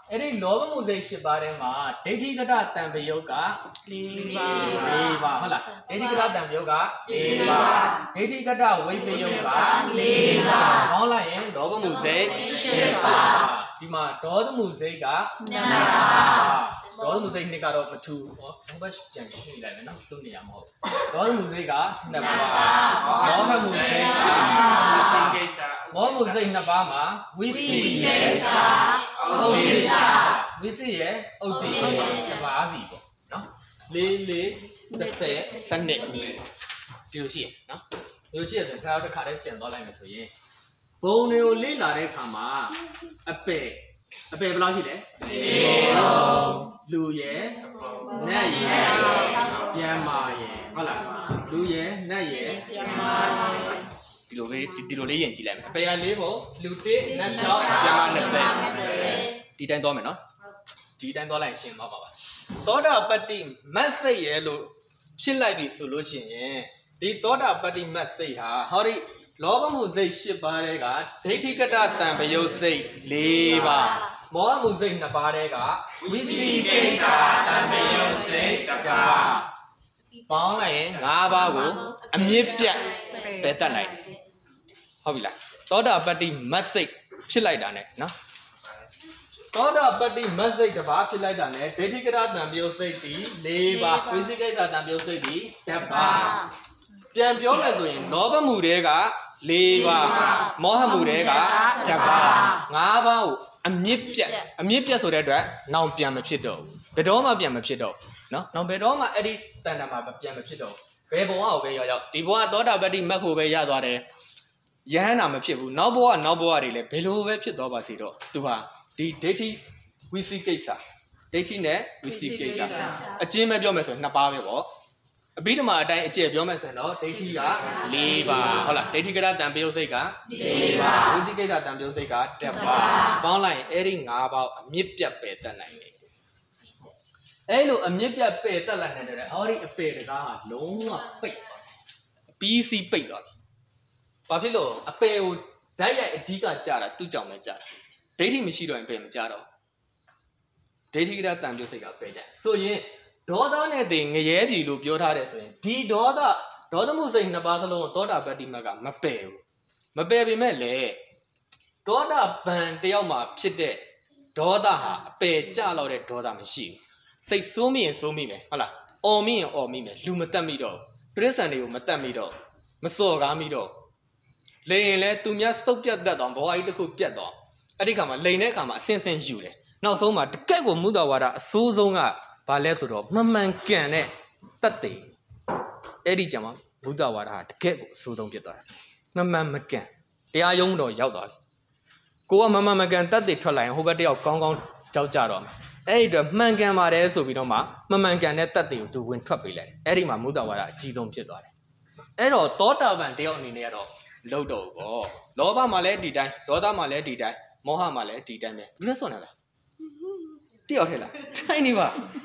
အဲ့ဒီလောဘမှုစိတ်၈ပါးထဲမှာဒိဋ္ဌိကတတံပယုတ်က၄ပါး၄ပါးဟုတ်လားဒိဋ္ဌိကတတံပယုတ်က၄ပါးဒိဋ္ဌိကတဝိပယုတ်က၄ပါးပေါင်းလိုက်ရင်လောဘမှုစိတ်၈ပါးဒီမှာဒေါသမှုစိတ်က၂ပါးဒေါသမှုစိတ်နှစ်ကတော့မထူဟောဘက်ပြန်ရှင်းလိုက်မယ်နော်သူ့နေရာမဟုတ်ဒေါသမှုစိတ်က၂ပါးမောဟမှုစိတ်ကကိစ္စမောဟမှုစိတ်၂ပါးမှာဝိသိကိစ္စဥဒိစ္စဝိသိရဲ့ဥဒိစ္စပါးစီပေါ့နော်လေးလေးတစ်ဆယ်စနစ်ဒီလိုရှိရနော်ဒီလိုရှိရဆိုခါတော့တစ်ခါတည်းပြန်သွားလိုက်မယ်ဆိုရင်ဘုံတွေကိုလေ့လာတဲ့အခါမှာအပယ်အပယ်ဘယ်လောက်ရှိလဲလေးလုံးလူရယ်နတ်ရယ်ပြန်မာရယ်ဟုတ်လားလူရယ်နတ်ရယ်ပြန်မာဒီလိုလေးဒီလိုလေးယဉ်ကြည့်လိုက်မယ်အပယ်ကလေးပုံလူတစ်နတ်၆ပြန်မာ၂၀ဒီတိုင်းသွားမယ်နော်ဒီတိုင်းသွားလိုက်ရှင်းသွားပါပါသောတာပတ္တိမတ်စိတ်ရယ်လို့ဖြစ်လိုက်ပြီဆိုလို့ရှိရင်ဒီသောတာပတ္တိမတ်စိတ်ဟာဟောဒီလောဘမှုစိတ်၈ပါးတွေကဒိဋ္ဌိကတတံပယုတ်စိတ်၄ပါးမောဟမှုစိတ်၂ပါးတွေကဝိသိကိစ္စတံပယုတ်စိတ်တစ်ပါးပေါင်းလိုက်ရင်၅ပါးကိုအမြင့်ပြတ်ပယ်တတ်လိုက်တယ်ဟုတ်ပြီလားသောတာပတ္တိမတ်စိတ်ဖြစ်လိုက်တာ ਨੇ နော်သောတာပတ္တိမတ်စိတ်တစ်ပါးဖြစ်လိုက်တာ ਨੇ ဒိဋ္ဌိကတတံပယုတ်စိတ်ဒီ၄ပါးဝိသိကိစ္စတံပယုတ်စိတ်ဒီတစ်ပါးပြန်ပြောမယ်ဆိုရင်လောဘမှုတွေက၄ပါးမောဟမှုတွေကတစ်ပါး၅ပါးကိုအမြင့်ပြတ်အမြင့်ပြတ်ဆိုတဲ့အတွက်နောင်ပြန်မဖြစ်တော့ဘယ်တော့မှပြန်မဖြစ်တော့နော်နောင်ဘယ်တော့မှအဲ့ဒီတဏ္ဍာမှာပြန်မဖြစ်တော့ဘယ်ဘဝကိုပဲရောက်ရောက်ဒီဘဝသောတာပတ္တိမတ်ဖို့ပဲရသွားတယ်ယဟန္တာမဖြစ်ဘူးနောက်ဘဝနောက်ဘဝတွေလည်းဘယ်လိုပဲဖြစ်သွားပါစေတော့သူဟာဒီဒိဋ္ဌိဝိသိကိစ္စဒိဋ္ဌိနဲ့ဝိသိကိစ္စအကျဉ်းပဲပြောမယ်ဆိုရင်နှစ်ပါးပဲပေါ့အဘိဓမ္မာအတိုင်းအကျယ်ပြောမယ်ဆိုရင်တော့ဒိဋ္ဌိက၄ပါးဟုတ်လားဒိဋ္ဌိကတတံပယုတ်စိတ်က၄ပါးဝိသိကိစ္စတံပယုတ်စိတ်ကတစ်ပါးပေါင်းလိုက်ရင်အဲ့ဒီ၅ပါးအမြင့်ပြတ်ပယ်တတ်နိုင်တယ်အဲ့လိုအမြင့်ပြတ်ပယ်တတ်လိုက်တဲ့ဟောဒီအပယ်တကားဟာလုံးဝပိတ်သွားတယ်အပီးစီးပိတ်သွားပြီဘာဖြစ်လို့အပယ်ကိုဓာတ်ရိုက်အဓိကကြတာသူ့ကြောင့်ပဲကြတာဒိဋ္ဌိမရှိတော့ရင်ပယ်မကြတော့ဒိဋ္ဌိကတတံပယုတ်စိတ်ကပယ်ကြဆိုရင်ဒေါသနဲ့တည်ငရဲပြီလို့ပြောထားတယ်ဆိုရင်ဒီဒေါသဒေါသမှုစိတ်နှစ်ပါးစလုံးသောတာပတ္တိမတ်ကမပယ်ဘူးမပယ်ပေမဲ့လေသောတာပန်တယောက်မှာဖြစ်တဲ့ဒေါသဟာအပယ်ကြလောက်တဲ့ဒေါသမရှိဘူးစိတ်ဆိုးမိရင်ဆိုးမိမယ်ဟုတ်လားအော်မိရင်အော်မိမယ်လူမတက်မိတော့ပြိဿံတွေကိုမတက်မိတော့မစော်ကားမိတော့လိန်ရင်လဲသူများစုပ်ပြတ်တတ်တော့ဘဝကြီးတစ်ခုပြတ်တော့အဲ့ဒီခါမှာလိန်တဲ့ခါမှာအစင်စင်ယူတယ်နောက်ဆုံးမှာတကယ့်ကိုမုဒ္ဒဝါဒအဆိုးဆုံးကဘာလဲဆိုတော့မမှန်ကန်တဲ့တတ်သိအဲ့ဒီကြမှာဘုဒ္ဓဝါဒဟာတကယ့်ကိုအဆိုးဆုံးဖြစ်သွားတယ်မမှန်မကန်တရားရုံးတော်ရောက်သွားပြီကိုကမမှန်မကန်တတ်သိထွက်လာရင်ဟိုဘက်တယောက်ကောင်းကောင်းကြောက်ကြတော့မှာအဲ့ဒီတော့မှန်ကန်ပါတယ်ဆိုပြီးတော့မှမမှန်ကန်တဲ့တတ်သိကိုသူဝင်ထွက်ပေးလိုက်တယ်အဲ့ဒီမှာဘုဒ္ဓဝါဒအကြီးဆုံးဖြစ်သွားတယ်အဲ့တော့သောတာပန်တယောက်အနေနဲ့ကတော့လုံတော့ဘူးပေါ့လောဘမှာလည်းဒီတိုင်းဒေါသမှာလည်းဒီတိုင်းမောဟမှာလည်းဒီတိုင်းပဲဘူးလဲဆိုနေလားတယောက်ထဲလားတိုင်းနေပါ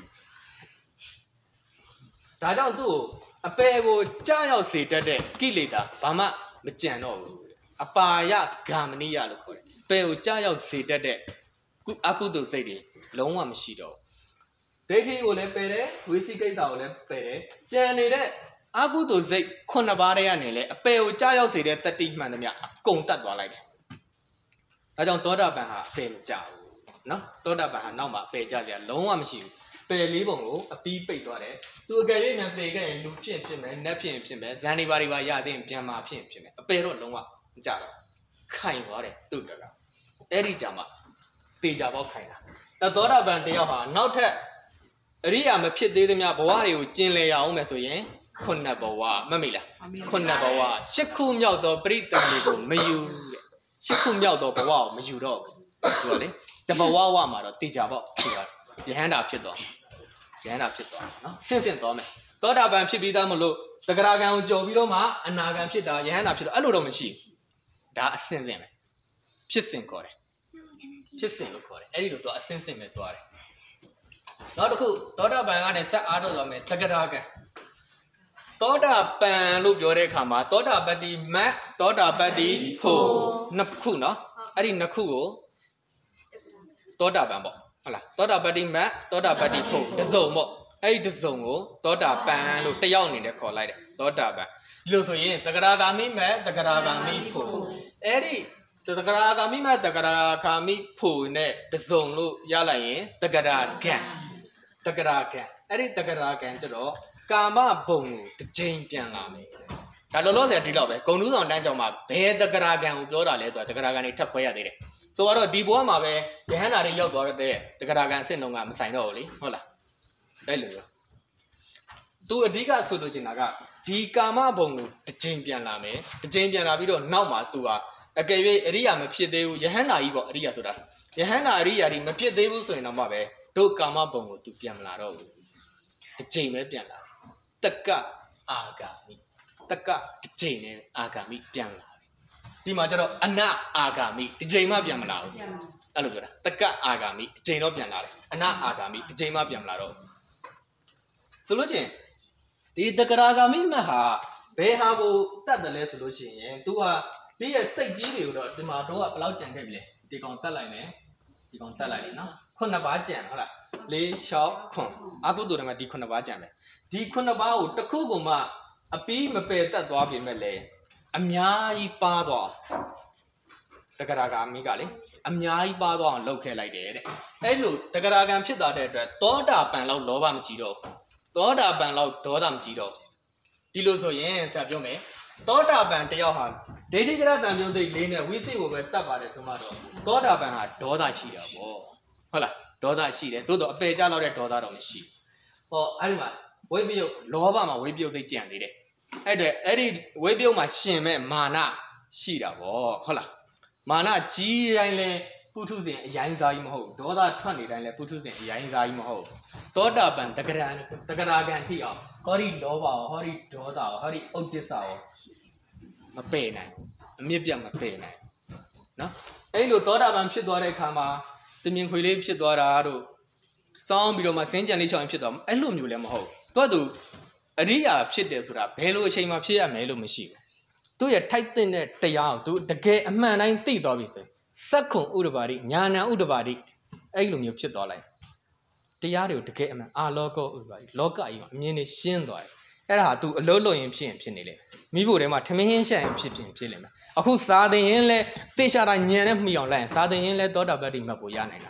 ဒါကြောင့်သူ့ကိုအပယ်ကိုကြားရောက်စေတတ်တဲ့ကိလေသာဘာမှမကြံတော့ဘူးအပါယဂာမနိယလို့ခေါ်တယ်ပယ်ကိုကြားရောက်စေတတ်တဲ့အကုသိုလ်စိတ်တွေလုံးဝမရှိတော့ဒိဋ္ဌိကိုလည်းပယ်တယ်ဝိသိကိစ္စကိုလည်းပယ်တယ်ကြံနေတဲ့အကုသိုလ်စိတ်ခုနှစ်ပါးတည်းကနေလည်းအပယ်ကိုကြားရောက်စေတဲ့တတိမှန်သမျှအကုန်တတ်သွားလိုက်တယ်ဒါကြောင့်သောတာပန်ဟာအပယ်မကြဘူးနော်သောတာပန်ဟာနောက်မှာအပယ်ကြကြလုံးဝမရှိဘူးပယ်လေးပုံကိုအပီးပိတ်သွားတယ်သူအကယ်၍မြန်ပေခဲ့ရင်လူဖြစ်ဖြစ်မယ်နတ်ဖြစ်ဖြစ်မယ်ဇန်နေပါတွေပါရတဲ့ပြန်มาဖြစ်ဖြစ်မယ်အပယ်တော့လုံးဝမကြတော့ခိုင်သွားတယ်သူ့တကအဲ့ဒီကြမှာတေချာပေါက်ခိုင်တာဒါသောတာပန်တယောက်ဟာနောက်ထပ်အရိယာမဖြစ်သေးသမျှဘဝတွေကိုကျင်လည်ရအောင်မယ်ဆိုရင်ခုနှစ်ဘဝမမေ့လားခုနှစ်ဘဝရှစ်ခုမြောက်သောပရိသတ်တွေကိုမယူတဲ့ရှစ်ခုမြောက်သောဘဝကိုမယူတော့ဘူးသူကလေတဘဝဝမှာတော့တေချာပေါက်ဖြစ်သွားတယ်ယဟန္တာဖြစ်သွားယဟန္တာဖြစ်သွားနော်ဆင့်ဆင့်သွားမယ်သောတာပန်ဖြစ်ပြီးသားမလို့တဂရကံကိုကြော်ပြီးတော့မှအနာဂံဖြစ်တာယဟန္တာဖြစ်တော့အဲ့လိုတော့မရှိဘူးဒါအဆင့်ဆင့်ပဲဖြစ်စဉ်ခေါ်တယ်ဖြစ်စဉ်လို့ခေါ်တယ်အဲ့ဒီလိုတော့အဆင့်ဆင့်ပဲသွားတယ်နောက်တစ်ခုသောတာပန်ကနေဆက်အားထုတ်သွားမယ်တဂရကံသောတာပန်လို့ပြောတဲ့အခါမှာသောတာပတ္တိမတ်သောတာပတ္တိဖို့နှစ်ခုနော်အဲ့ဒီနှစ်ခုကိုသောတာပန်ပေါ့ဟုတ်လားသောတာပတ္တိမတ်သောတာပတ္တိဖို့တစုံပေါ့အဲ့ဒီတစုံကိုသောတာပန်လို့တယောက်အနေနဲ့ခေါ်လိုက်တယ်သောတာပန်ဒီလိုဆိုရင်တဂရဂါမိမတ်တဂရဂါမိဖို့အဲ့ဒီတဂရဂါမိမတ်တဂရဂါမိဖို့နဲ့တစုံလို့ရလိုက်ရင်တဂရဂံတဂရဂံအဲ့ဒီတဂရဂံကျတော့ကာမဘုံကိုတစ်ချိန်ပြန်လာမယ်ဒါလောလောဆယ်ဒီလောက်ပဲဂုံတူးဆောင်တန်းကြောင်မှာဘယ်တဂရဂံကိုပြောတာလဲဆိုတာတဂရဂံတွေထပ်ခွဲရသေးတယ်ဆိုတော့ဒီဘဝမှာပဲယဟန္တာတွေရောက်သွားတဲ့တဂရဂံအစ်စ်နှုံကမဆိုင်တော့ဘူးလေဟုတ်လားအဲ့လိုရောသူအဓိကဆိုလို့ချင်တာကဒီကာမဘုံကိုတစ်ချိန်ပြန်လာမယ်တစ်ချိန်ပြန်လာပြီးတော့နောက်မှာသူဟာအကယ်၍အရိယာမဖြစ်သေးဘူးယဟန္တာကြီးပေါ့အရိယာဆိုတာယဟန္တာအရိယာကြီးမဖြစ်သေးဘူးဆိုရင်တော့မှပဲတို့ကာမဘုံကိုသူပြန်မလာတော့ဘူးတစ်ချိန်ပဲပြန်လာတက္ကအာဂါမိတက္ကတစ်ချိန်နဲ့အာဂါမိပြန်လာဒီမှာကျတော့အနအာဂါမိတစ်ချိန်မှပြန်မလာဘူးအဲ့လိုပြောတာတက္ကအာဂါမိတစ်ချိန်တော့ပြန်လာတယ်အနအာဂါမိတစ်ချိန်မှပြန်မလာတော့ဆိုလို့ချင်းဒီတက္ကရာဂါမိမဟာဘယ်ဟာကိုတတ်တယ်လဲဆိုလို့ရှိရင် तू ဟာဒီရဲ့စိတ်ကြီးတွေကိုတော့ဒီမှာတော့ဘယ်လောက်ကြံခဲ့ပြီလဲဒီကောင်တတ်လိုက်မယ်ဒီကောင်တတ်လိုက်တယ်နော်ခုနှစ်ပါးကြံဟုတ်လားလေးလျှောက်ခွန်အကုသိုလ်တွေမှာဒီခုနှစ်ပါးကြံမယ်ဒီခုနှစ်ပါးကိုတစ်ခုကမှအပီးမပယ်တတ်သွားပြီမဲ့လေအများကြီးပါသွားတက္ကရာဂါမိကလေအများကြီးပါသွားအောင်လုပ်ခဲ့လိုက်တယ်တဲ့အဲ့လိုတက္ကရာဂံဖြစ်သွားတဲ့အတွက်သောတာပန်လောက်လောဘမကြည့်တော့သောတာပန်လောက်ဒေါသမကြည့်တော့ဒီလိုဆိုရင်ဆရာပြောမယ်သောတာပန်တယောက်ဟာဒိဋ္ဌိကရတံပြုံးသိလေးနဲ့ဝိသိကိုပဲတတ်ပါတယ်ဆိုမှတော့သောတာပန်ဟာဒေါသရှိတာပေါ့ဟုတ်လားဒေါသရှိတယ်သို့တော့အပေကြလောက်တဲ့ဒေါသတော့မရှိဟောအဲ့ဒီမှာဝိပယုတ်လောဘမှာဝိပယုတ်သိကြံသေးတယ်အဲ့တဲ့အဲ့ဒီဝိပယုတ်မှာရှင်မဲ့မာနရှိတာပေါ့ဟုတ်လားမာနကြီးတိုင်းလဲပုထုဇဉ်အရင်စားကြီးမဟုတ်ဒေါသထွက်နေတိုင်းလဲပုထုဇဉ်အရင်စားကြီးမဟုတ်သောတာပန်တဂရံတဂရာဂံထိအောင်ဟောဒီလောဘဟောဒီဒေါသဟောဒီဥဒိစ္စရောမပယ်နိုင်အမြင့်ပြတ်မပယ်နိုင်နော်အဲ့လိုသောတာပန်ဖြစ်သွားတဲ့အခါမှာတမြင်ခွေလေးဖြစ်သွားတာတို့စောင်းပြီးတော့မှစင်းကြံလေးချောင်းဖြစ်သွားအဲ့လိုမျိုးလည်းမဟုတ်သူကသူအရိယာဖြစ်တယ်ဆိုတာဘယ်လိုအချိန်မှဖြစ်ရမယ်လို့မရှိဘူးသူရဲ့ထိုက်တဲ့တရားကိုသူတကယ်အမှန်တိုင်းသိသွားပြီဆိုစက္ခုံဥဒ္ဓပါတိညာဏဥဒ္ဓပါတိအဲ့လိုမျိုးဖြစ်သွားလိုက်တရားတွေကိုတကယ်အမှန်အာလောကောဥဒ္ဓပါတိလောကကြီးမှာအမြင်နဲ့ရှင်းသွားတယ်အဲ့ဒါဟာ तू အလုံးလုံးရင်ဖြစ်ရင်ဖြစ်နေလေမိဖို့ထဲမှာထမင်းဟင်းရှက်ရင်ဖြစ်ဖြစ်ဖြစ်နေမှာအခုစာသင်ရင်လဲသိချတာညံနဲ့မှီအောင်လိုက်ရင်စာသင်ရင်လဲသောတာပတ္တိမတ်ကိုရနိုင်တာ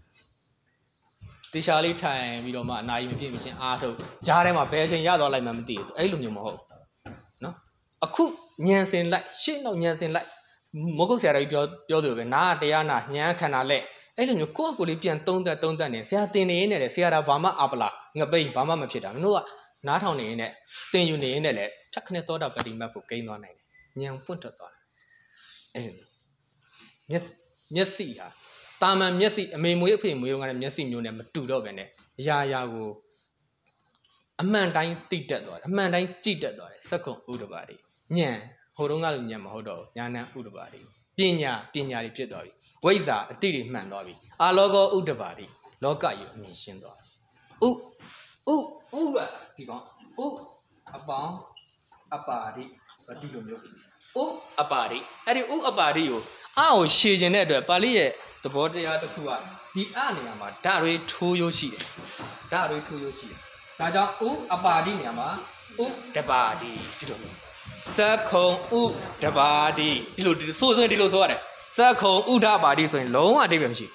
သိချလေးထိုင်ပြီးတော့မှအနာကြီးမပြည့်မချင်းအားထုတ်ဂျားထဲမှာဘယ်အချိန်ရသွားလိုက်မှမသိဘူးအဲ့လိုမျိုးမဟုတ်နော်အခုညံစင်လိုက်ရှင်းတော့ညံစင်လိုက်မဟုတ်ဆရာတော်ကြီးပြောပြောသလိုပဲနားတရားနာညံခန္ဓာလက်အဲ့လိုမျိုးကိုယ့်အကိုလေးပြန်သုံးသက်သုံးသက်နေဆရာတင်နေနေတယ်ဆရာတော်ဘာမှအပလာငပိတ်ဘာမှမဖြစ်တာမင်းတို့ကနားထောင်နေရင်လည်းတင်ယူနေရင်လည်းဖြတ်ခနဲ့သောတာပတ္တိမတ်ကိုဂိမ်းသွားနိုင်တယ်ညံပွင့်ထွက်သွားတယ်အဲ့မျက်မျက်စိဟာတာမန်မျက်စိအမေမွေးအဖေမွေးတော့ကလည်းမျက်စိမျိုးနဲ့မတူတော့ပဲနဲ့အရာရာကိုအမှန်တိုင်းသိတတ်သွားတယ်အမှန်တိုင်းကြည့်တတ်သွားတယ်စက္ကုံဥဒ္ဓပါတိညံဟိုတုန်းကလိုညံမဟုတ်တော့ညာဏဥဒ္ဓပါတိပညာပညာတွေဖြစ်သွားပြီဝိဇ္ဇာအတိတွေမှန်သွားပြီအာလောကောဥဒ္ဓပါတိလောကကြီးအမြင်ရှင်းသွားတယ်ဥဥဥကဒီကောင်ဥအပေါင်းအပါတိဒီလိုမျိုးဥအပါတိအဲ့ဒီဥအပါတိကိုအကိုရှည်ခြင်းတဲ့အတွက်ပါဠိရဲ့သဘောတရားတစ်ခုကဒီအနေရာမှာဓာတွေထိုးရိုးရှိတယ်ဓာတွေထိုးရိုးရှိတယ်ဒါကြောင့်ဥအပါတိနေရာမှာဥတပါတိဒီလိုမျိုးစက္ခုံဥတပါတိဒီလိုဆိုဆိုရင်ဒီလိုဆိုရတယ်စက္ခုံဥဒပါတိဆိုရင်လုံးဝအဓိပ္ပာယ်မရှိ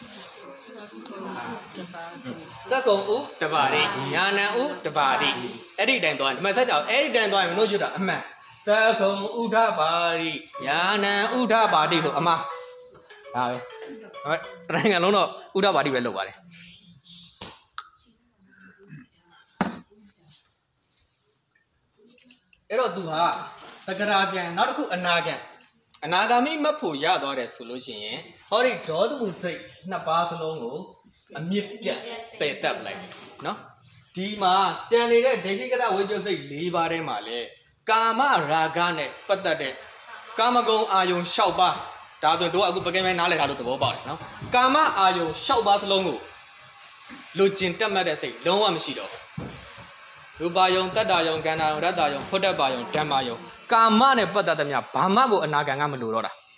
စက္ကုံဥတပါတိညာဏဥတပါတိအဲ့ဒီတိုင်သွားဒီမှာဆက်ကြအောင်အဲ့ဒီတိုင်သွားရင်မလို့ကျွတ်တာအမှန်စက္ကုံဥဒပါတိညာဏဥဒပါတိဆိုအမှားဒါပဲဟုတ်တနိုင်ငံလုံးတော့ဥဒပါတိပဲလုပ်ပါလေအဲ့တော့သူဟာတက္ကရာပြန်နောက်တစ်ခုအနာဂံအနာဂါမိမတ်ဖို့ရသွားတယ်ဆိုလို့ရှိရင်ဟောဒီဒေါသမှုစိတ်နှစ်ပါးစလုံးကိုအမြင့်ပြတ်ပယ်တက်လိုက်နော်ဒီမှာကြံနေတဲ့ဒိဋ္ဌိကတဝိပ္ပယစိတ်၄ပါးထဲမှာလဲကာမရာဂနဲ့ပတ်သက်တဲ့ကာမဂုဏ်အာယုံ၆ပါးဒါဆိုတို့အခုပကဲမဲနားလည်ထားလို့သဘောပေါက်တယ်နော်ကာမအာယုံ၆ပါးစလုံးကိုလူကျင်တက်မှတ်တဲ့စိတ်လုံးဝမရှိတော့ရူပါယုံတတ္တယုံကန္နာယုံရတ္တယုံဖုဒ္ဓပါယုံဓမ္မယုံကာမနဲ့ပတ်သက်တဲ့မြဘာမှကိုအနာဂံကမလိုတော့တာ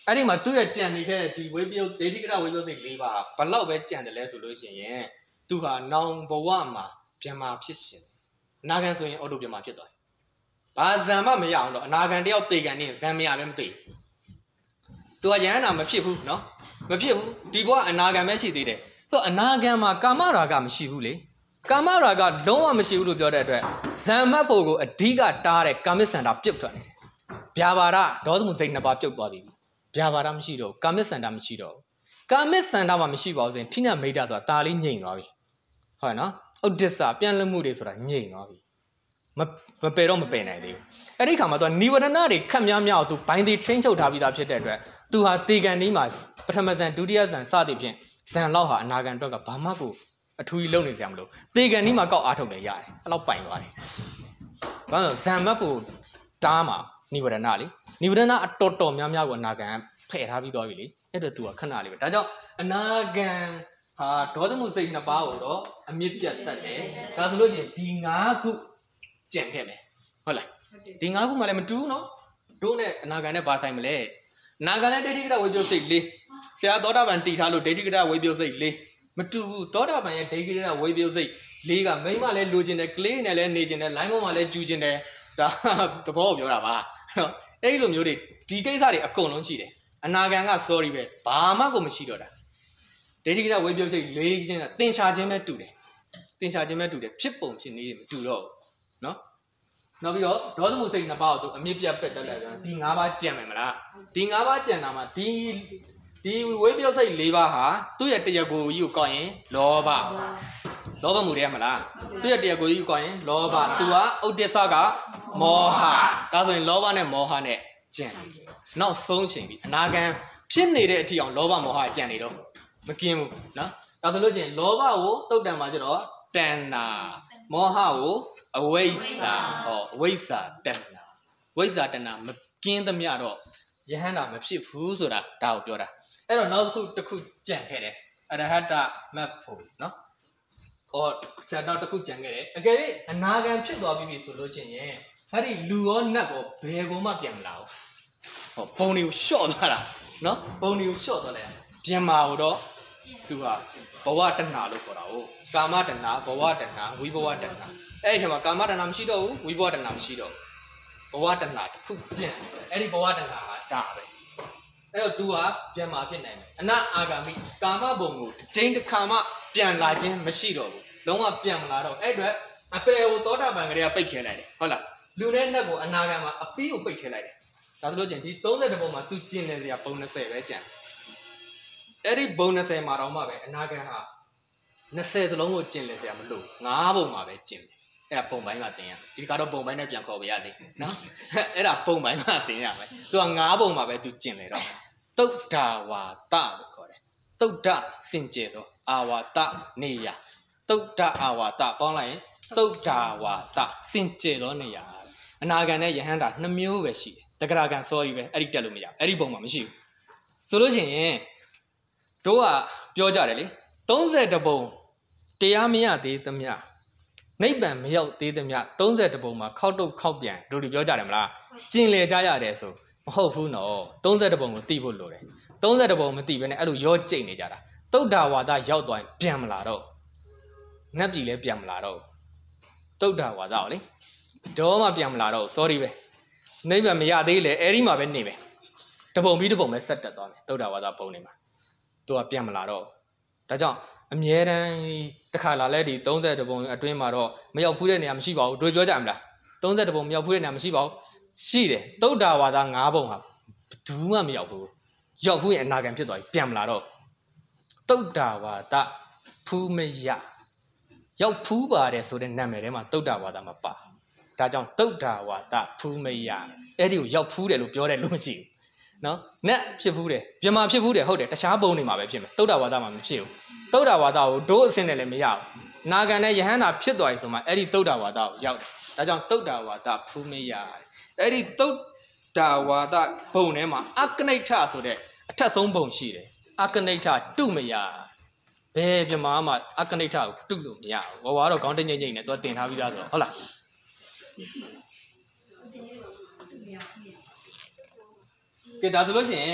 အဲ့ဒီမှာသူ့ရဲ့ကြံနေတဲ့ဒီဝေပြုတ်ဒေတိကရဝေပြုတ်စိတ်၄ပါးဘလောက်ပဲကြံတယ်လဲဆိုလို့ရှိရင်သူဟာနောင်ဘဝမှာပြန်มาဖြစ်ရှင်အနာဂံဆိုရင်အော်တိုပြန်มาဖြစ်သွားတယ်ဘာဇံမမရအောင်တော့အနာဂံတယောက်တေကန်နေဇံမရပဲမသိဘူးသူကယဟန္တာမဖြစ်ဘူးနော်မဖြစ်ဘူးဒီဘဝအနာဂံပဲရှိသေးတယ်ဆိုတော့အနာဂံမှာကာမရာဂမရှိဘူးလေကာမရာဂလုံးဝမရှိဘူးလို့ပြောတဲ့အတွက်ဇံမတ်ဖို့ကိုအဓိကတားတဲ့ကာမိစန္ဒာပြုတ်ထွက်နေတယ်ဗျာပါဒဒေါသမှုစိတ်နှစ်ပါးပြုတ်သွားပြီဗျာပါဒမရှိတော့ကာမိစန္ဒာမရှိတော့ကာမိစန္ဒာမှာမရှိပါဘူးဆိုရင်ထိညမိတ်တာဆိုတာဒါလေးညိမ့်သွားပြီဟုတ်နော်ဥဒ္ဒစ္စပြန်လွတ်မှုတွေဆိုတာညိမ့်သွားပြီမမပယ်တော့မပယ်နိုင်သေးဘူးအဲ့ဒီခါမှာသူကနိဝရဏတွေခက်များများအောင်သူဘိုင်းသေးထိန်းချုပ်ထားပြီးသားဖြစ်တဲ့အတွက်သူဟာတေကန်ဒီမှာပထမဇန်ဒုတိယဇန်စသည်ဖြင့်ဇန်လောက်ဟာအနာဂံအတွက်ကဘာမှကိုအထူးကြီးလုံနေစရာမလိုတေကန်ဒီမှာကောက်အားထုတ်တယ်ရတယ်အဲ့လောက်ပိုင်သွားတယ်ဘာလို့ဇန်မတ်ဖို့တားမှာနိဝရဏလေနိဝရဏအတော်တော်များများကိုအနာဂံဖယ်ထားပြီးသွားပြီလေအဲ့တော့သူကခဏလေးပဲဒါကြောင့်အနာဂံဟာဒေါသမှုစိတ်နှစ်ပါးကိုတော့အမြင့်ပြတ်တတ်တယ်ဒါဆိုလို့ချင်းဒီ၅ခုကျန်ခဲ့မယ်ဟုတ်လားဒီ၅ခုမှလည်းမတူဘူးနော်တို့နဲ့အနာဂံနဲ့ဘာဆိုင်မလဲအနာဂံနဲ့ဒိဋ္ဌိကရဝေပြုတ်စိတ်လေးဆရာသောတာပန်တည်ထားလို့ဒိဋ္ဌိကရဝေပြုတ်စိတ်လေးမတူဘူးသောတာပန်ရဲ့ဒိဋ္ဌိကရဝေပြုတ်စိတ်လေးကမိမလည်းလိုချင်တယ်ကလေးနဲ့လည်းနေချင်တယ်လိုင်းပေါ်မှာလည်းကျူချင်တယ်ဒါသဘောကိုပြောတာပါနော်အဲ့လိုမျိုးတွေဒီကိစ္စတွေအကုန်လုံးရှိတယ်အနာဂံက sorry ပဲဘာမှကိုမရှိတော့တာဒိဋ္ဌိကရဝေပြုတ်စိတ်လေးချင်းကတင်ရှာခြင်းပဲတူတယ်တင်ရှာခြင်းပဲတူတယ်ဖြစ်ပုံဖြစ်နေတယ်မတူတော့ဘူးနော်နောက်ပြီးတော့ဒေါသမှုစိတ်နှစ်ပါးကိုသူအမြင့်ပြတ်ပက်တက်လိုက်တယ်ဒီ၅ပါးကြံမယ်မလားဒီ၅ပါးကြံတာမှာဒီဒီဝေပြုတ်စိတ်၄ပါးဟာသူ့ရဲ့တရားကိုကြီးကိုကောက်ရင်လောဘလောဘမှုတွေရမလားသူ့ရဲ့တရားကိုကြီးကိုကောက်ရင်လောဘသူကဥဒ္ဒစ္စကမောဟဒါဆိုရင်လောဘနဲ့မောဟနဲ့ကြံတယ်နောက်ဆုံးချိန်ပြီအနာဂံဖြစ်နေတဲ့အထိအောင်လောဘမောဟကြံနေတော့မกินဘူးနော်ဒါဆိုလို့ချင်းလောဘကိုတုတ်တံမှာကျတော့တဏ္ဍာမောဟကိုအဝိဇ္ဇာဟောအဝိဇ္ဇာတဏ္ဍာဝိဇ္ဇာတဏ္ဍာမกินသမျှတော့ယဟန္တာမဖြစ်ဘူးဆိုတာဒါကိုပြောတာအဲ့တော့နောက်တစ်ခုတစ်ခုကြံခဲ့တယ်အရဟတမတ်ဖို့နော်ဟောဇာတော့တစ်ခုကြံခဲ့တယ်အကယ်၍အနာဂံဖြစ်သွားပြီဆိုလို့ချင်းရင်အဲ့ဒီလူရောနတ်ရောဘယ်ကုန်မှပြန်မလာဘူးဟောပုံတွေကိုလျှော့သွားတာနော်ပုံတွေကိုလျှော့သွားလိုက်ပြန်มาတော့သူကဘဝတဏ္ဍာလို့ခေါ်တာ哦ကာမတဏ္ဍာဘဝတဏ္ဍာဝိဘဝတဏ္ဍာအဲ့ဒီထဲမှာကာမတဏ္ဍာမရှိတော့ဘူးဝိဘဝတဏ္ဍာမရှိတော့ဘဝတဏ္ဍာတစ်ခုကျန်အဲ့ဒီဘဝတဏ္ဍာဟာဒါပဲအဲ့တော့ तू ဟာပြန်มาဖြစ်နိုင်တယ်အနအာဂါမိကာမဘုံကိုတစ်ချိန်တစ်ခါမှပြန်လာခြင်းမရှိတော့ဘူးလုံးဝပြန်မလာတော့အဲ့အတွက်အပေကိုသောတာပန်ကလေးကပိတ်ခဲလိုက်တယ်ဟုတ်လားလူနဲ့နတ်ကိုအနာဂါမှာအပီးကိုပိတ်ခဲလိုက်တယ်ဒါဆိုလို့ချင်းဒီသုံးဆယ်ဘုံမှာ तू ကျင်နေစရာဘုံ၂၀ပဲကျန်အဲ့ဒီဘုံ၂၀မှာတော့မှပဲအနာဂါဟာ၂၀စလုံးကိုကျင်လေစရာမလို၅ဘုံမှာပဲကျင်တယ်အဲ့ဒါပုံပိုင်းကတင်ရမယ်ဒီကတော့ပုံပိုင်းနဲ့ပြန်ခေါ်ပြရသေးနော်အဲ့ဒါပုံပိုင်းကတင်ရမယ်သူက၅ဘုံမှာပဲ तू ကျင်လေတော့တုတ်တာဝါဒလို့ခေါ်တယ်တုတ်တစင်ကြယ်တော့အာဝါဒနေရတုတ်တအာဝါဒပေါင်းလိုက်ရင်တုတ်တာဝါဒစင်ကြယ်တော့နေရအနာဂံနဲ့ယဟန္တာနှမျိုးပဲရှိတယ်တဂရဂံ sorry ပဲအဲ့ဒီတက်လို့မရအဲ့ဒီဘုံမှာမရှိဘူးဆိုလို့ရှိရင်တို့ကပြောကြတယ်လေ၃၁ဘုံတရားမရသေးသမျှနိဗ္ဗာန်မရောက်သေးသမျှ၃၁ဘုံမှာခောက်တုတ်ခောက်ပြန်တို့တွေပြောကြတယ်မလားကျင်လေကြရတယ်ဆိုမဟုတ်ဘူးနော်၃၁ဘုံကိုသိဖို့လိုတယ်၃၁ဘုံမသိဘဲနဲ့အဲ့လိုရောကြိတ်နေကြတာတုတ်တာဝါဒရောက်သွားရင်ပြန်မလာတော့နတ်ပြည်လည်းပြန်မလာတော့တုတ်တာဝါဒကိုလေတော့မှပြန်မလာတော့ sorry ပဲနိဗ္ဗာန်မရသေးလေအဲ့ဒီမှာပဲနေမယ်တဘုံပြီးတဘုံပဲဆက်တက်သွားမယ်တုတ်တာဝါဒဘုံနေမှာသူကပြန်မလာတော့ဒါကြောင့်အမြဲတမ်းတခါလာလဲဒီ၃၁ဘုံအတွင်းမှာတော့မရောက်ဖူးတဲ့နေရာမရှိပါဘူးတို့ပြောကြမလား၃၁ဘုံမရောက်ဖူးတဲ့နေရာမရှိပါဘူးရှိတယ်တုတ်တာဝါဒ၅ဘုံဟာဘယ်သူမှမရောက်ဘူးရောက်ဖူးရင်အနာဂံဖြစ်သွားပြီပြန်မလာတော့တုတ်တာဝါဒဖူးမရရောက်ဖူးပါတယ်ဆိုတဲ့နာမည်ထဲမှာတုတ်တာဝါဒမပါဒါကြောင့်တုတ်တာဝါဒဖူးမရအဲ့ဒီကိုရောက်ဖူးတယ်လို့ပြောတယ်လို့မရှိဘူးနော်နတ်ဖြစ်ဖူးတယ်ပြမဖြစ်ဖူးတယ်ဟုတ်တယ်တခြားဘုံတွေမှာပဲဖြစ်မယ်တုတ်တာဝါဒမှာမဖြစ်ဘူးတုတ်တာဝါဒကိုဒိုးအစင်းနဲ့လည်းမရဘူးနာဂံနဲ့ယဟန္တာဖြစ်သွားပြီဆိုမှအဲ့ဒီတုတ်တာဝါဒကိုရောက်တယ်ဒါကြောင့်တုတ်တာဝါဒဖူးမရအဲ့ဒီတုတ်တာဝါဒဘုံထဲမှာအကနိဋ္ဌဆိုတဲ့အထက်ဆုံးဘုံရှိတယ်အကနိဋ္ဌတုမရဘယ်ပြမမှာအကနိဋ္ဌကိုတုလို့မရဘူးဘောကတော့ခေါင်းတငိမ့်ငိမ့်နဲ့သူတင်ထားပြီးသားဆိုတော့ဟုတ်လားကဲဒါဆိုလို့ရှိရင်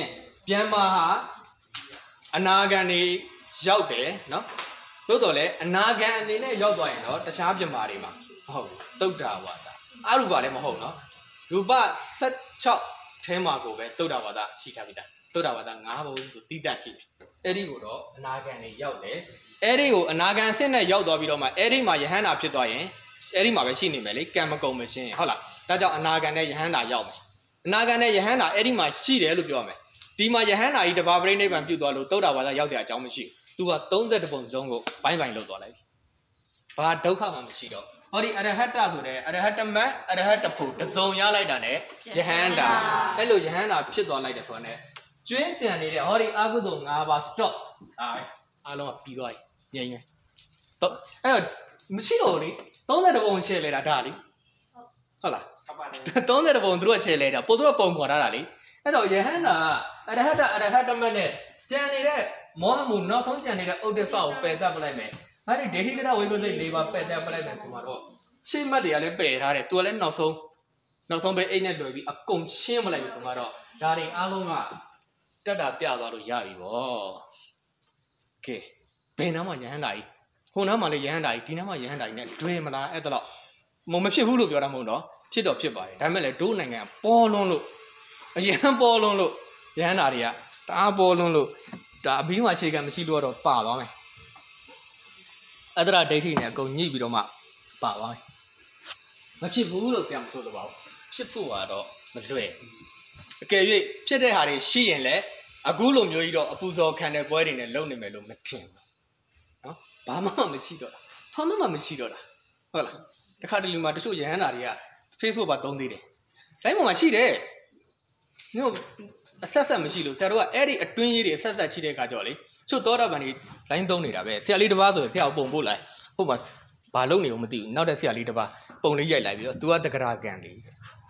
ပြန်မှာဟာအနာဂံနေရောက်တယ်နော်သို့တော်လည်းအနာဂံအနေနဲ့ရောက်သွားရင်တော့တခြားပြမာတွေမှာမဟုတ်သုဒ္ဓဝါဒအရူပလည်းမဟုတ်နော်ရူပ၁၆ထဲမှာကိုပဲသုဒ္ဓဝါဒရှိထားပြီလားသုဒ္ဓဝါဒ၅ဘုံဆိုတိတတ်ရှိတယ်အဲ့ဒီကိုတော့အနာဂံနေရောက်တယ်အဲ့ဒီကိုအနာဂံအဆင့်နဲ့ရောက်သွားပြီးတော့မှအဲ့ဒီမှာယဟန္တာဖြစ်သွားရင်အဲ့ဒီမှာပဲရှိနေမယ်လေကံမကုံမချင်းဟုတ်လားဒါကြောင့်အနာဂံနဲ့ယဟန္တာရောက်မယ်အနာဂံနဲ့ယဟန္တာအဲ့ဒီမှာရှိတယ်လို့ပြောရမယ်ဒီမှာယဟန္တာကြီးတပါးပြိဋိဘံပြုတ်သွားလို့သုဒ္ဓဝါဒရောက်เสียအကြောင်းမရှိဘူး။ तू က၃၁ပုံစလုံးကိုဘိုင်းဘိုင်းလုပ်သွားလိုက်ပြီ။ဘာဒုက္ခမှမရှိတော့ဟောဒီအရဟတ္တဆိုတဲ့အရဟတ္တမတ်အရဟတ္တဖို့တစုံရလိုက်တာနဲ့ယဟန္တာအဲ့လိုယဟန္တာဖြစ်သွားလိုက်တယ်ဆိုတာနဲ့ကျွင်းကြံနေတဲ့ဟောဒီအာဟုတု၅ပါး stop ဒါပဲအားလုံးကပြီးသွားပြီ။ငြိမ်ပဲ။တော့အဲ့တော့မရှိတော့လေ၃၁ပုံရှယ်လဲတာဒါလေဟုတ်လား၃၁ပုံသူတို့ရှယ်လဲတာပို့သူတို့ပုံခေါ်ထားတာလေအဲ့တော့ယဟန္တာအရဟတ္တအရဟတ္တမတ်နဲ့ကြံနေတဲ့မောဟမှုနောက်ဆုံးကြံနေတဲ့ဥဒ္ဒစ္စကိုပယ်တတ်ပလိုက်မယ်။ဒါနဲ့ဒိဋ္ဌိကရဝိပဿနာ၄ပါးပယ်တတ်ပလိုက်မယ်ဆိုတော့ရှင်းမှတ်တွေကလည်းပယ်ထားတယ်။ तू ကလည်းနောက်ဆုံးနောက်ဆုံးပဲအိတ်နဲ့လွယ်ပြီးအကုန်ရှင်းမလိုက်ပြီဆိုတော့ဒါတွေအားလုံးကတတ်တာပြသွားလို့ရပြီဗော။ကဲဘယ်နားမှာယဟန္တာကြီးဟိုနားမှာလည်းယဟန္တာကြီးဒီနားမှာယဟန္တာကြီးနဲ့တွဲမလားအဲ့ဒါတော့မမဖြစ်ဘူးလို့ပြောတာမဟုတ်တော့ဖြစ်တော့ဖြစ်ပါတယ်။ဒါပေမဲ့လည်းဒိုးနိုင်ငံပေါ်လွန်းလို့အရန်ပေါ်လွန်းလို့ယဟန္တာတွေကတအားပေါ်လွန်းလို့ဒါအပြီးမှအခြေခံမရှိလို့တော့ပါသွားမယ်အတ္တရဒိဋ္ဌိနဲ့အကုန်ညှိပြီးတော့မှပါသွားမယ်မဖြစ်ဘူးလို့ဆရာမဆိုတော့ပါဘူးဖြစ်ဖို့ကတော့မလွယ်အကယ်၍ဖြစ်တဲ့ဟာတွေရှိရင်လည်းအခုလိုမျိုးကြီးတော့အပူဇော်ခံတဲ့ပွဲတွေနဲ့လုံနေမယ်လို့မထင်ဘူးနော်ဘာမှမရှိတော့တာဘာမှမရှိတော့တာဟုတ်လားတခါတလေမှာတချို့ရဟန္တာတွေက Facebook ပါသုံးသေးတယ်အဲ့ပေါ်မှာရှိတယ်မျိုးအဆက်ဆက်မရှိလို့ဆရာတို့ကအဲ့ဒီအတွင်းရေးတွေအဆက်ဆက်ချိတဲ့အခါကြောလေချို့သောတာပန်တွေလိုင်းသုံးနေတာပဲဆရာလေးတစ်ပါးဆိုရင်ဆရာကိုပုံပို့လိုက်ဟုတ်ပါဘာလုပ်နေလို့မသိဘူးနောက်တဲ့ဆရာလေးတစ်ပါးပုံလေးရိုက်လိုက်ပြီးတော့ तू ကတက္ကရာကန်လေး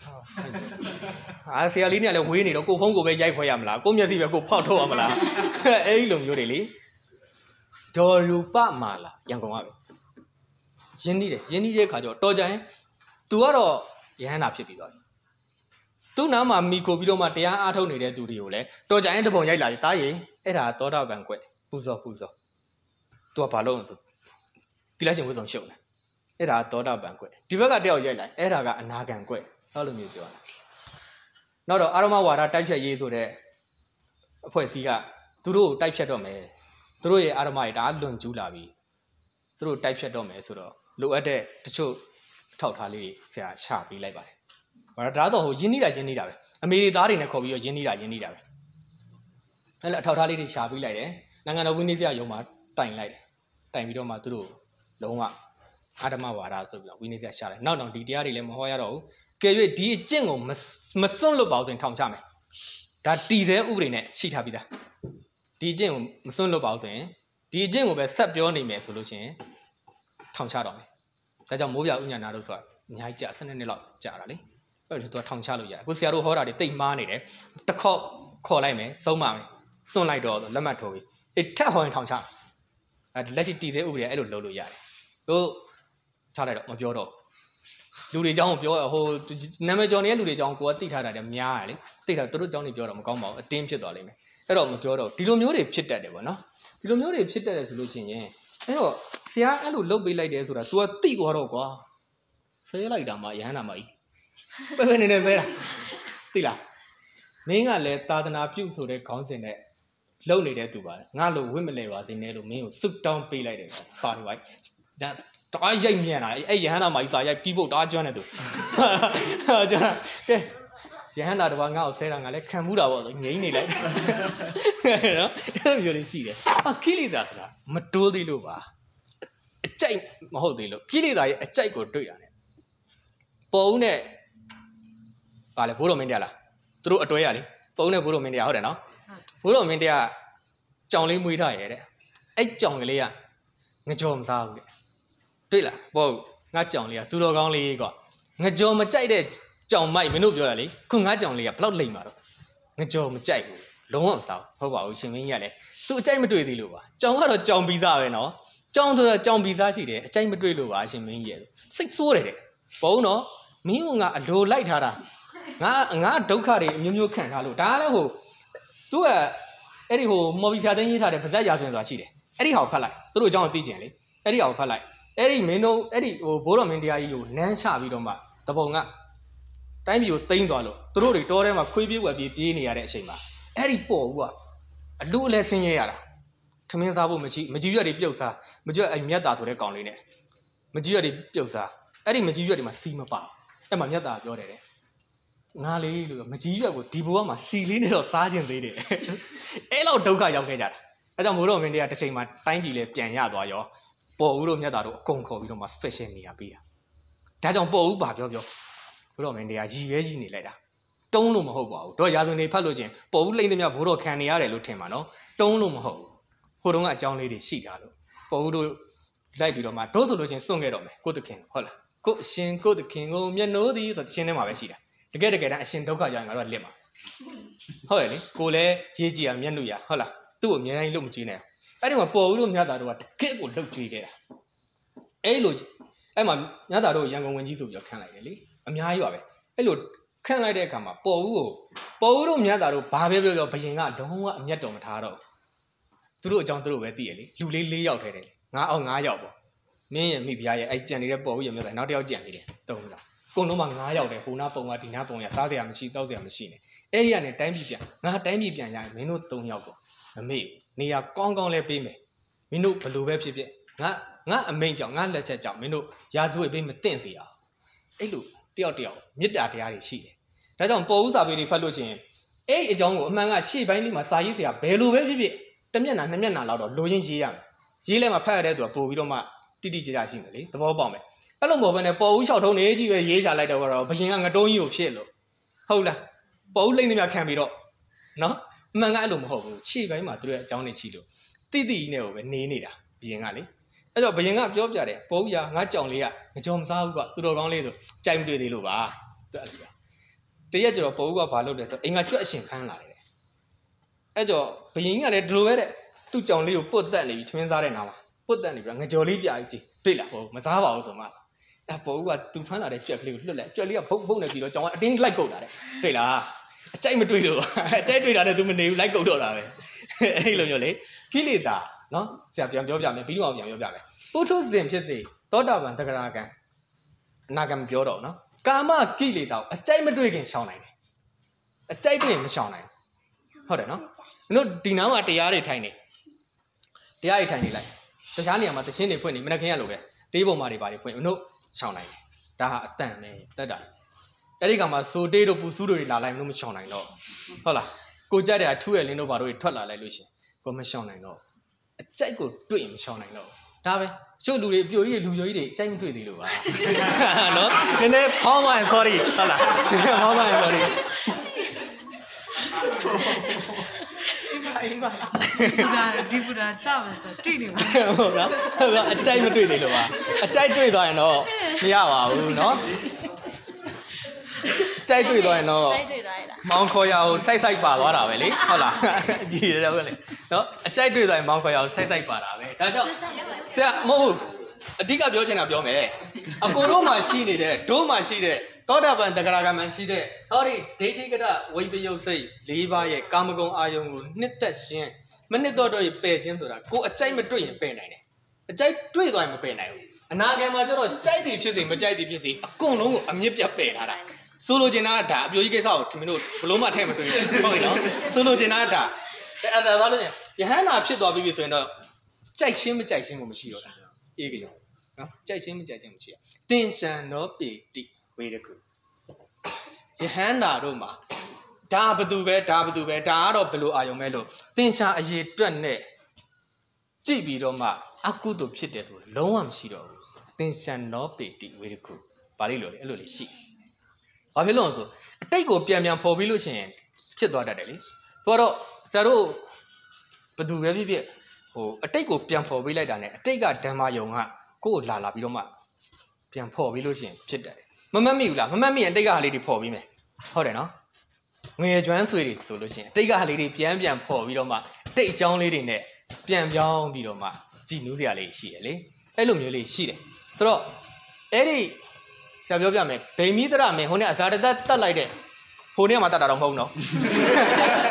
ဟာဆရာလေးနဲ့လည်းဝေးနေတော့ကိုဖုံးကိုပဲရိုက်ခွဲရမလားကိုမျက်စိပဲကိုဖောက်ထုတ်ရမလားအဲ့ဒီလိုမျိုးတွေလေဒေါ်ရူပမာလာရန်ကုန်ကပဲရင်းနှီးတယ်ရင်းနှီးတဲ့အခါကျတော့တော်ကြရင် तू ကတော့ရဟန္တာဖြစ်ပြီးသွားပြီသူ့နားမှာမိကိုပြီးတော့မှတရားအားထုတ်နေတဲ့သူတွေကိုလည်းတော်ကြရင်တပုံရိုက်လာပြီတားရင်အဲ့ဒါသောတာပန်ကွက်ပူဇော်ပူဇော်သူကဘာလုပ်လဲဆိုတိလိုက်ရှင်ဝိဇ္ဇုံရှုံတယ်အဲ့ဒါသောတာပန်ကွက်ဒီဘက်ကတယောက်ရိုက်လိုက်အဲ့ဒါကအနာဂံကွက်အဲ့လိုမျိုးပြောတာနောက်တော့အာရမဝါဒတိုက်ဖြတ်ရေးဆိုတဲ့အဖွဲ့အစည်းကသူတို့တိုက်ဖြတ်တော့မယ်သူတို့ရဲ့အာရမတွေဒါလွန်ကျူးလာပြီသူတို့တိုက်ဖြတ်တော့မယ်ဆိုတော့လိုအပ်တဲ့တချို့ထောက်ထားလေးဆရာချပေးလိုက်ပါတယ်ဒါတော့ဟိုရင်းနှီးတာရင်းနှီးတာပဲအမေတွေသားတွေနဲ့ခေါ်ပြီးတော့ရင်းနှီးတာရင်းနှီးတာပဲအဲ့လိုအထောက်ထားလေးတွေရှာပေးလိုက်တယ်နိုင်ငံတော်ဝိနည်းစရာရုံမှာတိုင်လိုက်တယ်တိုင်ပြီးတော့မှသူတို့လုံးဝအာဓမ္မဝါဒဆိုပြီးတော့ဝိနည်းစရာရှာတယ်နောက်တော့ဒီတရားတွေလည်းမဟောရတော့ဘူးကဲ၍ဒီအကျင့်ကိုမစွန့်လွတ်ပါဘူးဆိုရင်ထောင်ချမယ်ဒါတည်တဲ့ဥပဒေနဲ့ရှိထားပြီးသားဒီအကျင့်ကိုမစွန့်လွတ်ပါဘူးဆိုရင်ဒီအကျင့်ကိုပဲဆက်ပြောနေမယ်ဆိုလို့ရှိရင်ထောင်ချတော့မယ်ဒါကြောင့်မိုးပြဥညာနာတို့ဆိုတာအများကြီးကြာ၁၂နှစ်လောက်ကြာတာလေအဲ့ဒါသူကထောင်ချလို့ရတယ်အခုဆရာတို့ဟောတာတွေတိတ်မားနေတယ်တစ်ခေါက်ခေါ်လိုက်မယ်စုံပါမယ်စွန့်လိုက်တော့လက်မှတ်ထိုးပြီးအေးထပ်ဟောရင်ထောင်ချအဲလက်ရှိတည်သေးဥပဒေအဲ့လိုလုပ်လို့ရတယ်တို့ချလိုက်တော့မပြောတော့လူတွေအကြောင်းကိုပြောဟိုနာမည်ကျော်နေတဲ့လူတွေအကြောင်းကိုကသိထားတာတည်းများရလေသိထားသူတို့အကြောင်းတွေပြောတော့မကောင်းပါဘူးအတင်းဖြစ်သွားလိမ့်မယ်အဲ့တော့မပြောတော့ဒီလိုမျိုးတွေဖြစ်တတ်တယ်ပေါ့နော်ဒီလိုမျိုးတွေဖြစ်တတ်တယ်ဆိုလို့ရှိရင်အဲ့တော့ဆရာအဲ့လိုလုပ်ပေးလိုက်တယ်ဆိုတာ तू ကသိသွားတော့ကွာဆဲလိုက်တာမှရဟန္တာမကြီးပဲပဲနေနေဆဲတာသိလားမင်းကလည်းသာသနာပြုဆိုတဲ့ခေါင်းစဉ်နဲ့လုံနေတဲ့သူပါငါလိုဝိမလဲပါစေနဲ့လို့မင်းကိုစွတ်တောင်းပေးလိုက်တယ်စာတွေပါဒါတားရိုက်မြန်လာအဲ့ရဟန္တာမကြီးစာရိုက်ပြီးဖို့တားကျွမ်းနေသူကျွမ်းကဲရဟန္တာတပါးငါ့ကိုဆဲတာငါလည်းခံမှုတာပေါ့ဆိုငိမ့်နေလိုက်နော်အဲ့လိုမျိုးလေးရှိတယ်အခိလေသာဆိုတာမတိုးသေးလို့ပါအကြိုက်မဟုတ်သေးလို့ခိလေသာရဲ့အကြိုက်ကိုတွေ့တာ ਨੇ ပုံနဲ့ပါလေဘိုးတော်မင်းတရားလားသူတို့အတွဲရလေပုံနဲ့ဘိုးတော်မင်းတရားဟုတ်တယ်နော်ဘိုးတော်မင်းတရားကြောင်လေးမွေးထားရဲ့တဲ့အဲ့ကြောင်ကလေးကငကြော်မစားဘူးတဲ့တွေ့လားပေါ့ငါကြောင်လေးကသူတော်ကောင်းလေးကွာငကြော်မကြိုက်တဲ့ကြောင်မိုက်မင်းတို့ပြောရလေခုငါကြောင်လေးကဘလောက်လိမ့်မှာတော့ငကြော်မကြိုက်ဘူးလုံးဝမစားဘူးဟုတ်ပါဘူးရှင်မင်းကြီးကလည်းသူအကြိုက်မတွေ့သေးလို့ပါကြောင်ကတော့ကြောင်ပြီးသားပဲနော်ကြောင်ဆိုတော့ကြောင်ပြီးသားရှိတယ်အကြိုက်မတွေ့လို့ပါရှင်မင်းကြီးရဲ့စိတ်ဆိုးတယ်တဲ့ပုံနော်မင်းကငါအလိုလိုက်ထားတာငါငါဒုက္ခတွေအမျိုးမျိုးခံထားလို့ဒါလည်းဟိုသူကအဲ့ဒီဟိုမော်ဘီဆာသိန်းရေးထားတဲ့ဗဇက်ရာဇဝင်ဆိုတာရှိတယ်အဲ့ဒီဟာကိုဖတ်လိုက်သူတို့အကြောင်းကိုသိချင်လေအဲ့ဒီဟာကိုဖတ်လိုက်အဲ့ဒီမင်းတို့အဲ့ဒီဟိုဘိုးတော်မင်းတရားကြီးကိုနန်းချပြီးတော့မှတပုံကတိုင်းပြည်ကိုသိမ်းသွားလို့သူတို့တွေတောထဲမှာခွေးပြေးွယ်ပြေးပြေးနေရတဲ့အချိန်မှာအဲ့ဒီပေါ်ဘူးကအလူအလဲဆင်းရဲရတာထမင်းစားဖို့မကြည့်မကြည့်ရွက်တွေပြုတ်စားမကြည့်အဲ့မြတ်တာဆိုတဲ့ကောင်လေးနဲ့မကြည့်ရွက်တွေပြုတ်စားအဲ့ဒီမကြည့်ရွက်တွေမှာစီမပါအဲ့မှာမြတ်တာပြောတယ်တဲ့ငါလေးလို့မကြည့်ရွက်ကိုဒီဘဝမှာစီလေးနဲ့တော့စားခြင်းသေးတယ်အဲ့လောက်ဒုက္ခရောက်ခဲ့ကြတာအဲကြောင့်ဘိုးတော်မင်းတရားတစ်ချိန်မှာတိုင်းပြည်လဲပြန်ရသွားရောပေါ်ဦးတို့မြတ်တာတို့အကုန်ခေါ်ပြီးတော့မှ special နေရာပေးတာဒါကြောင့်ပေါ်ဦးပါပြောပြောဘိုးတော်မင်းတရားရည်ရဲကြီးနေလိုက်တာတုံးလို့မဟုတ်ပါဘူးတော့ရာဇဝင်တွေဖတ်လို့ချင်းပေါ်ဦးလိမ့်သမျှဘိုးတော်ခံနေရတယ်လို့ထင်ပါနော်တုံးလို့မဟုတ်ဘူးဟိုတုန်းကအကြောင်းလေးတွေရှိတာလို့ပေါ်ဦးတို့လိုက်ပြီးတော့မှတို့ဆိုလို့ချင်းစွန့်ခဲ့တော့မယ်ကိုတခင်ဟုတ်လားကိုအရှင်ကိုတခင်ကိုမျက်နှိုးသည်ဆိုရှင်းထဲမှာပဲရှိတာတကယ်တကယ်တမ်းအရှင်ဒုက္ခရောက်ရင်ငါတို့ကလက်မှာဟုတ်တယ်လေကိုလည်းရေးကြည့်ရမျက်နှာရဟုတ်လားသူ့ကိုအများကြီးလုပ်မကြည့်နဲ့အဲ့ဒီမှာပေါ်ဦးတို့မြတ်တာတို့ကတကယ့်ကိုလှုပ်ကြွေးခဲ့တာအဲ့လိုအဲ့မှာမြတ်တာတို့ရန်ကုန်ဝင်ကြီးဆိုပြီးတော့ခန့်လိုက်တယ်လေအများကြီးပါပဲအဲ့လိုခန့်လိုက်တဲ့အခါမှာပေါ်ဦးကိုပေါ်ဦးတို့မြတ်တာတို့ဘာပဲပြောပြောဘယင်ကလုံးဝအမျက်တော်မထားတော့သူတို့အကြောင်းသူတို့ပဲသိရလေလူလေး၄ယောက်ထဲတယ်လေငါအောက်၅ယောက်ပေါ့မင်းရဲ့မိဖုရားရဲ့အဲ့ကြံနေတဲ့ပေါ်ဦးရဲ့မြတ်တာနောက်တစ်ယောက်ကြံနေတယ်တုံးလားကုန်လုံးမှာ၅ယောက်တယ်ဟိုနာပုံကဒီနာပုံရစားစရာမရှိတောက်စရာမရှိနဲ့အဲ့ဒီကနေတိုင်းပြည်ပြန်ငါတိုင်းပြည်ပြန်ရရင်မင်းတို့၃ယောက်ပေါ့မမေ့နေရာကောင်းကောင်းလဲပေးမယ်မင်းတို့ဘလို့ပဲဖြစ်ဖြစ်ငါငါအမိန်ကြောင့်ငါလက်ချက်ကြောင့်မင်းတို့ရာဇဝတ်ပေးမတင်စေအောင်အဲ့လိုတယောက်တယောက်မေတ္တာတရားတွေရှိတယ်ဒါကြောင့်ပေါ်ဦးစာပေတွေဖတ်လို့ချင်းအဲ့အကြောင်းကိုအမှန်ကရှေ့ပိုင်းလေးမှာစာရေးစရာဘယ်လိုပဲဖြစ်ဖြစ်တစ်မျက်နှာနှစ်မျက်နှာလောက်တော့လိုရင်းရေးရမယ်ရေးလဲမှာဖတ်ရတဲ့သူကပို့ပြီးတော့မှတိတိကျကျရှိမယ်လေသဘောပေါက်မယ်အဲ့လိုမဟုတ်ဘဲနဲ့ပေါ်ဦးလျှောက်ထုံးနေကြီးပဲရေးချလိုက်တော့ကတော့ဘယင်ကငတုံးကြီးကိုဖြစ်လို့ဟုတ်လားပေါ်ဦးလိမ့်သမျှခံပြီးတော့နော်အမှန်ကအဲ့လိုမဟုတ်ဘူးရှေ့ပိုင်းမှာသူတို့ရဲ့အကြောင်းတွေရှိလို့တိတိနဲ့ကိုပဲနေနေတာဘယင်ကလေအဲ့တော့ဘယင်ကပြောပြတယ်ပေါ်ဦးရငါကြောင်လေးကငကြောင်မစားဘူးကသူတော်ကောင်းလေးဆိုကြိုက်မတွေ့သေးလို့ပါသူအဲ့လိုတရက်ကျတော့ပေါ်ဦးကဘာလုပ်လဲဆိုအိမ်ကကြွက်အရှင်ဖမ်းလာတယ်အဲ့တော့ဘယင်ကလည်းဒီလိုပဲတဲ့သူ့ကြောင်လေးကိုပုတ်တက်နေပြီးထွင်းစားတဲ့နာမှာပုတ်တက်နေပြီးငကြော်လေးပြကြည့်တွေ့လားဟုတ်မစားပါဘူးဆိုမှအဲ့ပေါ်ဦးကသူဖမ်းလာတဲ့ကြွက်ကလေးကိုလွတ်လိုက်ကြွက်လေးကဘုတ်ဘုတ်နေပြီးတော့ကြောင်ကအတင်းလိုက်ကုတ်လာတယ်တွေ့လားအကြိုက်မတွေ့လို့အကြိုက်တွေ့တာနဲ့ तू မနေဘူးလိုက်ကုတ်တော့တာပဲအဲ့လိုမျိုးလေကိလေသာနော်ဆရာပြန်ပြောပြမယ်ပြီးတော့ပြန်ပြောပြမယ်ပုထုဇဉ်ဖြစ်စေသောတာပန်သဂရကံအနာဂံမပြောတော့နော်ကာမကိလေသာကိုအကြိုက်မတွေ့ခင်ရှောင်နိုင်တယ်အကြိုက်တွေ့ရင်မရှောင်နိုင်ဟုတ်တယ်နော်မင်းတို့ဒီနားမှာတရားတွေထိုင်နေတရားတွေထိုင်နေလိုက်တခြားနေရာမှာတခြင်းတွေဖွင့်နေမနှခင်ရလို့ပဲတေးပုံမှာတွေပါတွေဖွင့်မင်းတို့ရှောင်နိုင်တယ်ဒါဟာအတန်ပဲတက်တာအဲ့ဒီကမှာစိုးတေးတို့ပူစူးတို့တွေလာလိုက်မလို့မရှောင်နိုင်တော့ဟုတ်လားကိုကြက်တဲ့အထူးရဲ့လင်းတို့ဘာတို့တွေထွက်လာလိုက်လို့ရှင်ကိုမရှောင်နိုင်တော့အကြိုက်ကိုတွေ့ရင်မရှောင်နိုင်တော့ဒါပဲကျုပ်လူတွေအပြိုကြီးတွေလူချိုကြီးတွေအကြိုက်မတွေ့သေးလို့ပါနော်နည်းနည်းဖောင်းပါရင် sorry ဟုတ်လားဖောင်းပါရင် sorry အေးပါလားဒီပူတာကြောက်မယ်ဆိုတိနေမှာဟုတ်လားဟုတ်ကအကြိုက်မတွေ့သေးလို့ပါအကြိုက်တွေ့သွားရင်တော့မရပါဘူးเนาะကြိုက်တွေ့သွားရင်တော့ကြိုက်တွေ့သွားရလားမောင်ခေါ်ရအောင်စိုက်စိုက်ပါသွားတာပဲလေဟုတ်လားကြည့်ရတော့လေเนาะအကြိုက်တွေ့သွားရင်မောင်ခေါ်ရအောင်စိုက်စိုက်ပါတာပဲဒါကြောင့်ဆရာမဟုတ်ဘူးအဓိကပြောချင်တာပြောမယ်အကိုတို့မှရှိနေတဲ့တို့မှရှိတဲ့သောတာပန်တဂရကံမှရှိတဲ့ဟောဒီဒိဋ္ဌိကတဝိပယုတ်စိတ်၄ပါးရဲ့ကာမဂုဏ်အာယုံကိုနှစ်သက်ခြင်းမနှစ်တော့တော့ပယ်ခြင်းဆိုတာကိုအကြိုက်မတွေ့ရင်ပယ်နိုင်တယ်အကြိုက်တွေ့သွားရင်မပယ်နိုင်ဘူးအနာဂံမှာကျတော့ကြိုက်တယ်ဖြစ်စေမကြိုက်တယ်ဖြစ်စေအကုန်လုံးကိုအမြင့်ပြတ်ပယ်ထားတာဆိုလိုချင်တာကဒါအပြိုကြီးကိစ္စကိုမင်းတို့ဘလုံးမထဲမတွေ့ဘူးဟုတ်ပြီနော်ဆိုလိုချင်တာကဒါအဲ့ဒါသားလို့ရဟန္တာဖြစ်သွားပြီဆိုရင်တော့ကြိုက်ခြင်းမကြိုက်ခြင်းကိုမရှိတော့တာအေးကြောနော်ကြိုက်ခြင်းမကြိုက်ခြင်းမရှိရတင်ရှံနောပေတိဝေရကုယဟန္တာတို့မှာဒါဘသူပဲဒါဘသူပဲဒါကတော့ဘယ်လိုအာယုံပဲလို့တင်ရှာအရေးတွက်နဲ့ကြည့်ပြီးတော့မှအကုသို့ဖြစ်တယ်ဆိုလုံးဝမရှိတော့ဘူးတင်ရှံနောပေတိဝေရကုဘာလို့လဲအဲ့လိုလေးရှိဘာဖြစ်လို့လဲဆိုအတိတ်ကိုပြန်ပြန်ဖော်ပြီးလို့ရှိရင်ဖြစ်သွားတတ်တယ်လေဆိုတော့ဇာတို့ဘသူပဲဖြစ်ဖြစ်ဟိုအတိတ်ကိုပြန်ဖော်ပေးလိုက်တာ ਨੇ အတိတ်ကဓမ္မယုံကကိုယ်လာလာပြီးတော့မှပြန်ဖော်ပြီးလို့ရှိရင်ဖြစ်တယ်မမတ်မိဘူးလားမမတ်မိရင်အတိတ်ကဟာလေးတွေဖော်ပြီးမယ်ဟုတ်တယ်နော်ငွေကျွမ်းဆွေတွေဆိုလို့ရှိရင်အတိတ်ကဟာလေးတွေပြန်ပြန်ဖော်ပြီးတော့မှအတိတ်အကြောင်းလေးတွေ ਨੇ ပြန်ပြောင်းပြီးတော့မှကြည်နူးစရာလေးရှိရလေအဲ့လိုမျိုးလေးရှိတယ်ဆိုတော့အဲ့ဒီဆရာပြောပြမယ်ဗိမိတရမင်းဟိုနေ့အဇာတတတ်လိုက်တဲ့ဟိုနေ့မှတတ်တာတော့မဟုတ်နော်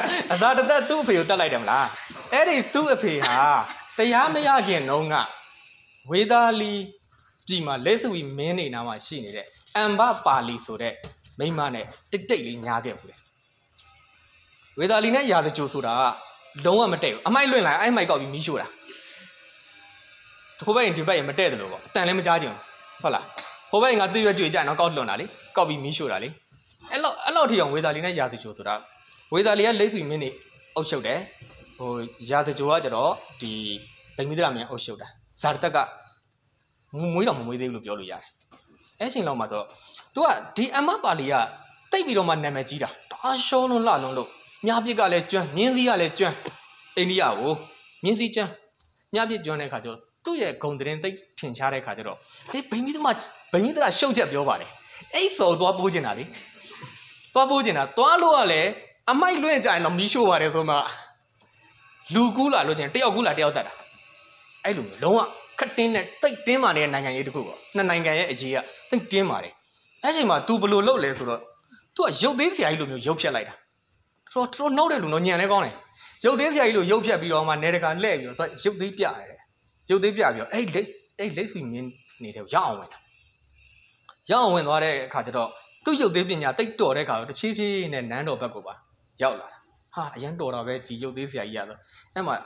အသာတသက်သူ့အဖေကိုတတ်လိုက်တယ်မလားအဲ့ဒီသူ့အဖေဟာတရားမရခင်နှုံးကဝေသာလီပြည်မှာလက်စုပြီးမင်းနေနာမှာရှိနေတဲ့အမ်ဘပါလီဆိုတဲ့မိန်းမနဲ့တိတ်တိတ်လေးညားခဲ့ဘူးလေဝေသာလီနဲ့ရာဇကြိုဆိုတာကလုံးဝမတည့်ဘူးအမိုက်လွင့်လိုက်အဲ့မိုက်ကောက်ပြီးမီးရှို့တာဟိုဘက်ရင်ဒီဘက်ရင်မတည့်တယ်လို့ပေါ့အတန်လည်းမကြားချင်ဘူးဟုတ်လားဟိုဘက်ရင်ကတိရွက်ကြွေကြနော်ကောက်လွန်တာလေကောက်ပြီးမီးရှို့တာလေအဲ့လောက်အဲ့လောက်ထိအောင်ဝေသာလီနဲ့ရာဇကြိုဆိုတာဝေသာလီကလက်စုမင်းနေအုပ်ရှုပ်တယ်ဟိုရာဇကြိုကကျတော့ဒီဗိမိဒရာမင်းအုပ်ရှုပ်တာဇာတက်ကမွေးတော့မမွေးသေးဘူးလို့ပြောလို့ရတယ်အဲ့ချိန်လောက်မှာတော့ तू ကဒီအမပါလီကတိတ်ပြီးတော့မှနာမည်ကြီးတာဒါရှောလုံးလှလုံးလို့မြားပြစ်ကလည်းကျွမ်းမြင်းစည်းကလည်းကျွမ်းအိန္ဒိယကိုမြင်းစည်းကျွမ်းမြားပြစ်ကျွမ်းတဲ့ခါကျတော့သူ့ရဲ့ဂုံတရင်သိထင်ရှားတဲ့ခါကျတော့ဒီဗိမိသမဗိမိဒရာရှုပ်ချက်ပြောပါတယ်အဲ့စော်သွားပိုးကျင်တာလေသွားပိုးကျင်တာသွားလို့ကလည်းအမိုက်လွင့်ကြရင်တော့မီးရှို့ပါတယ်ဆိုမှလူကူးလာလို့ချင်းတယောက်ကူးလာတယောက်တတ်တာအဲ့လိုလုံးဝခက်တင်းနဲ့တိတ်တင်းမာနေတဲ့နိုင်ငံရေးတစ်ခုပေါ့နှစ်နိုင်ငံရဲ့အရေးကတိတ်တင်းပါတယ်အဲ့ချိန်မှာ तू ဘယ်လိုလုပ်လဲဆိုတော့ तू ကရုပ်သေးဆရာကြီးလိုမျိုးရုပ်ဖြတ်လိုက်တာတော်တော်နှောက်တဲ့လူတော့ညံလဲကောင်းတယ်ရုပ်သေးဆရာကြီးလိုရုပ်ဖြတ်ပြီးတော့မှနေတကာလှဲ့ပြီးတော့ရုပ်သေးပြရတယ်ရုပ်သေးပြပြီးတော့အဲ့လက်အဲ့လက်ဆွေမြင်းနေတဲ့ရအောင်ဝင်တာရအောင်ဝင်သွားတဲ့အခါကျတော့သူ့ရုပ်သေးပညာတိတ်တော်တဲ့အခါတော့တဖြည်းဖြည်းနဲ့နန်းတော်ဘက်ကိုပါရောက်လာတာဟာအရန်တော်တာပဲဒီရုပ်သေးဆရာကြီးရတော့အဲ့မှာ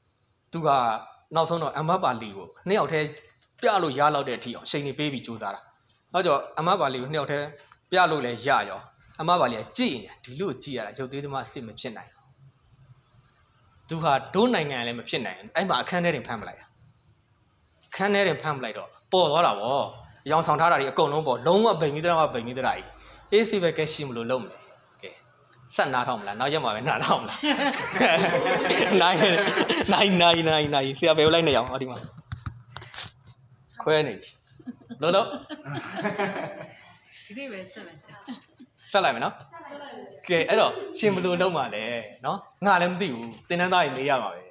तू ကနောက်ဆုံးတော့အမပါလီကိုနှစ်ယောက်တည်းပြလို့ရလောက်တဲ့အထိအောင်ချိန်နေပေးပြီးကြိုးစားတာနောက်ကျော်အမပါလီကိုနှစ်ယောက်တည်းပြလို့လည်းရရောအမပါလီကကြည့်နေဒီလိုကြည့်ရတာရုပ်သေးသမားအစ်မဖြစ်နိုင်သူဟာဒိုးနိုင်ငံလည်းမဖြစ်နိုင်အဲ့မှာအခန်းထဲတင်ဖမ်းမလိုက်တာအခန်းထဲတင်ဖမ်းမလိုက်တော့ပေါ်သွားတာဗောအယောင်ဆောင်ထားတာတွေအကုန်လုံးပေါ်လုံးဝဗိမိတရာဗိမိတရာကြီးအေးစီပဲကဲရှိမလို့လုံးမလဲကဲဆက်နားထောင်မလားနောက်ရက်မှာပဲနားထောင်မလားနိုင်နိုင်နိုင်နိုင်နိုင်ဆရာပဲလိုက်နေအောင်ဟောဒီမှာခွဲနေလို့လို့ဒီနေ့ပဲဆက်မယ်ဆရာဆက်လိုက်မယ်နော်ကဲအဲ့တော့ရှင်ဘလို့လုံးပါလဲနော်ငါလည်းမသိဘူးသင်တန်းသားကြီးမေးရပါပဲ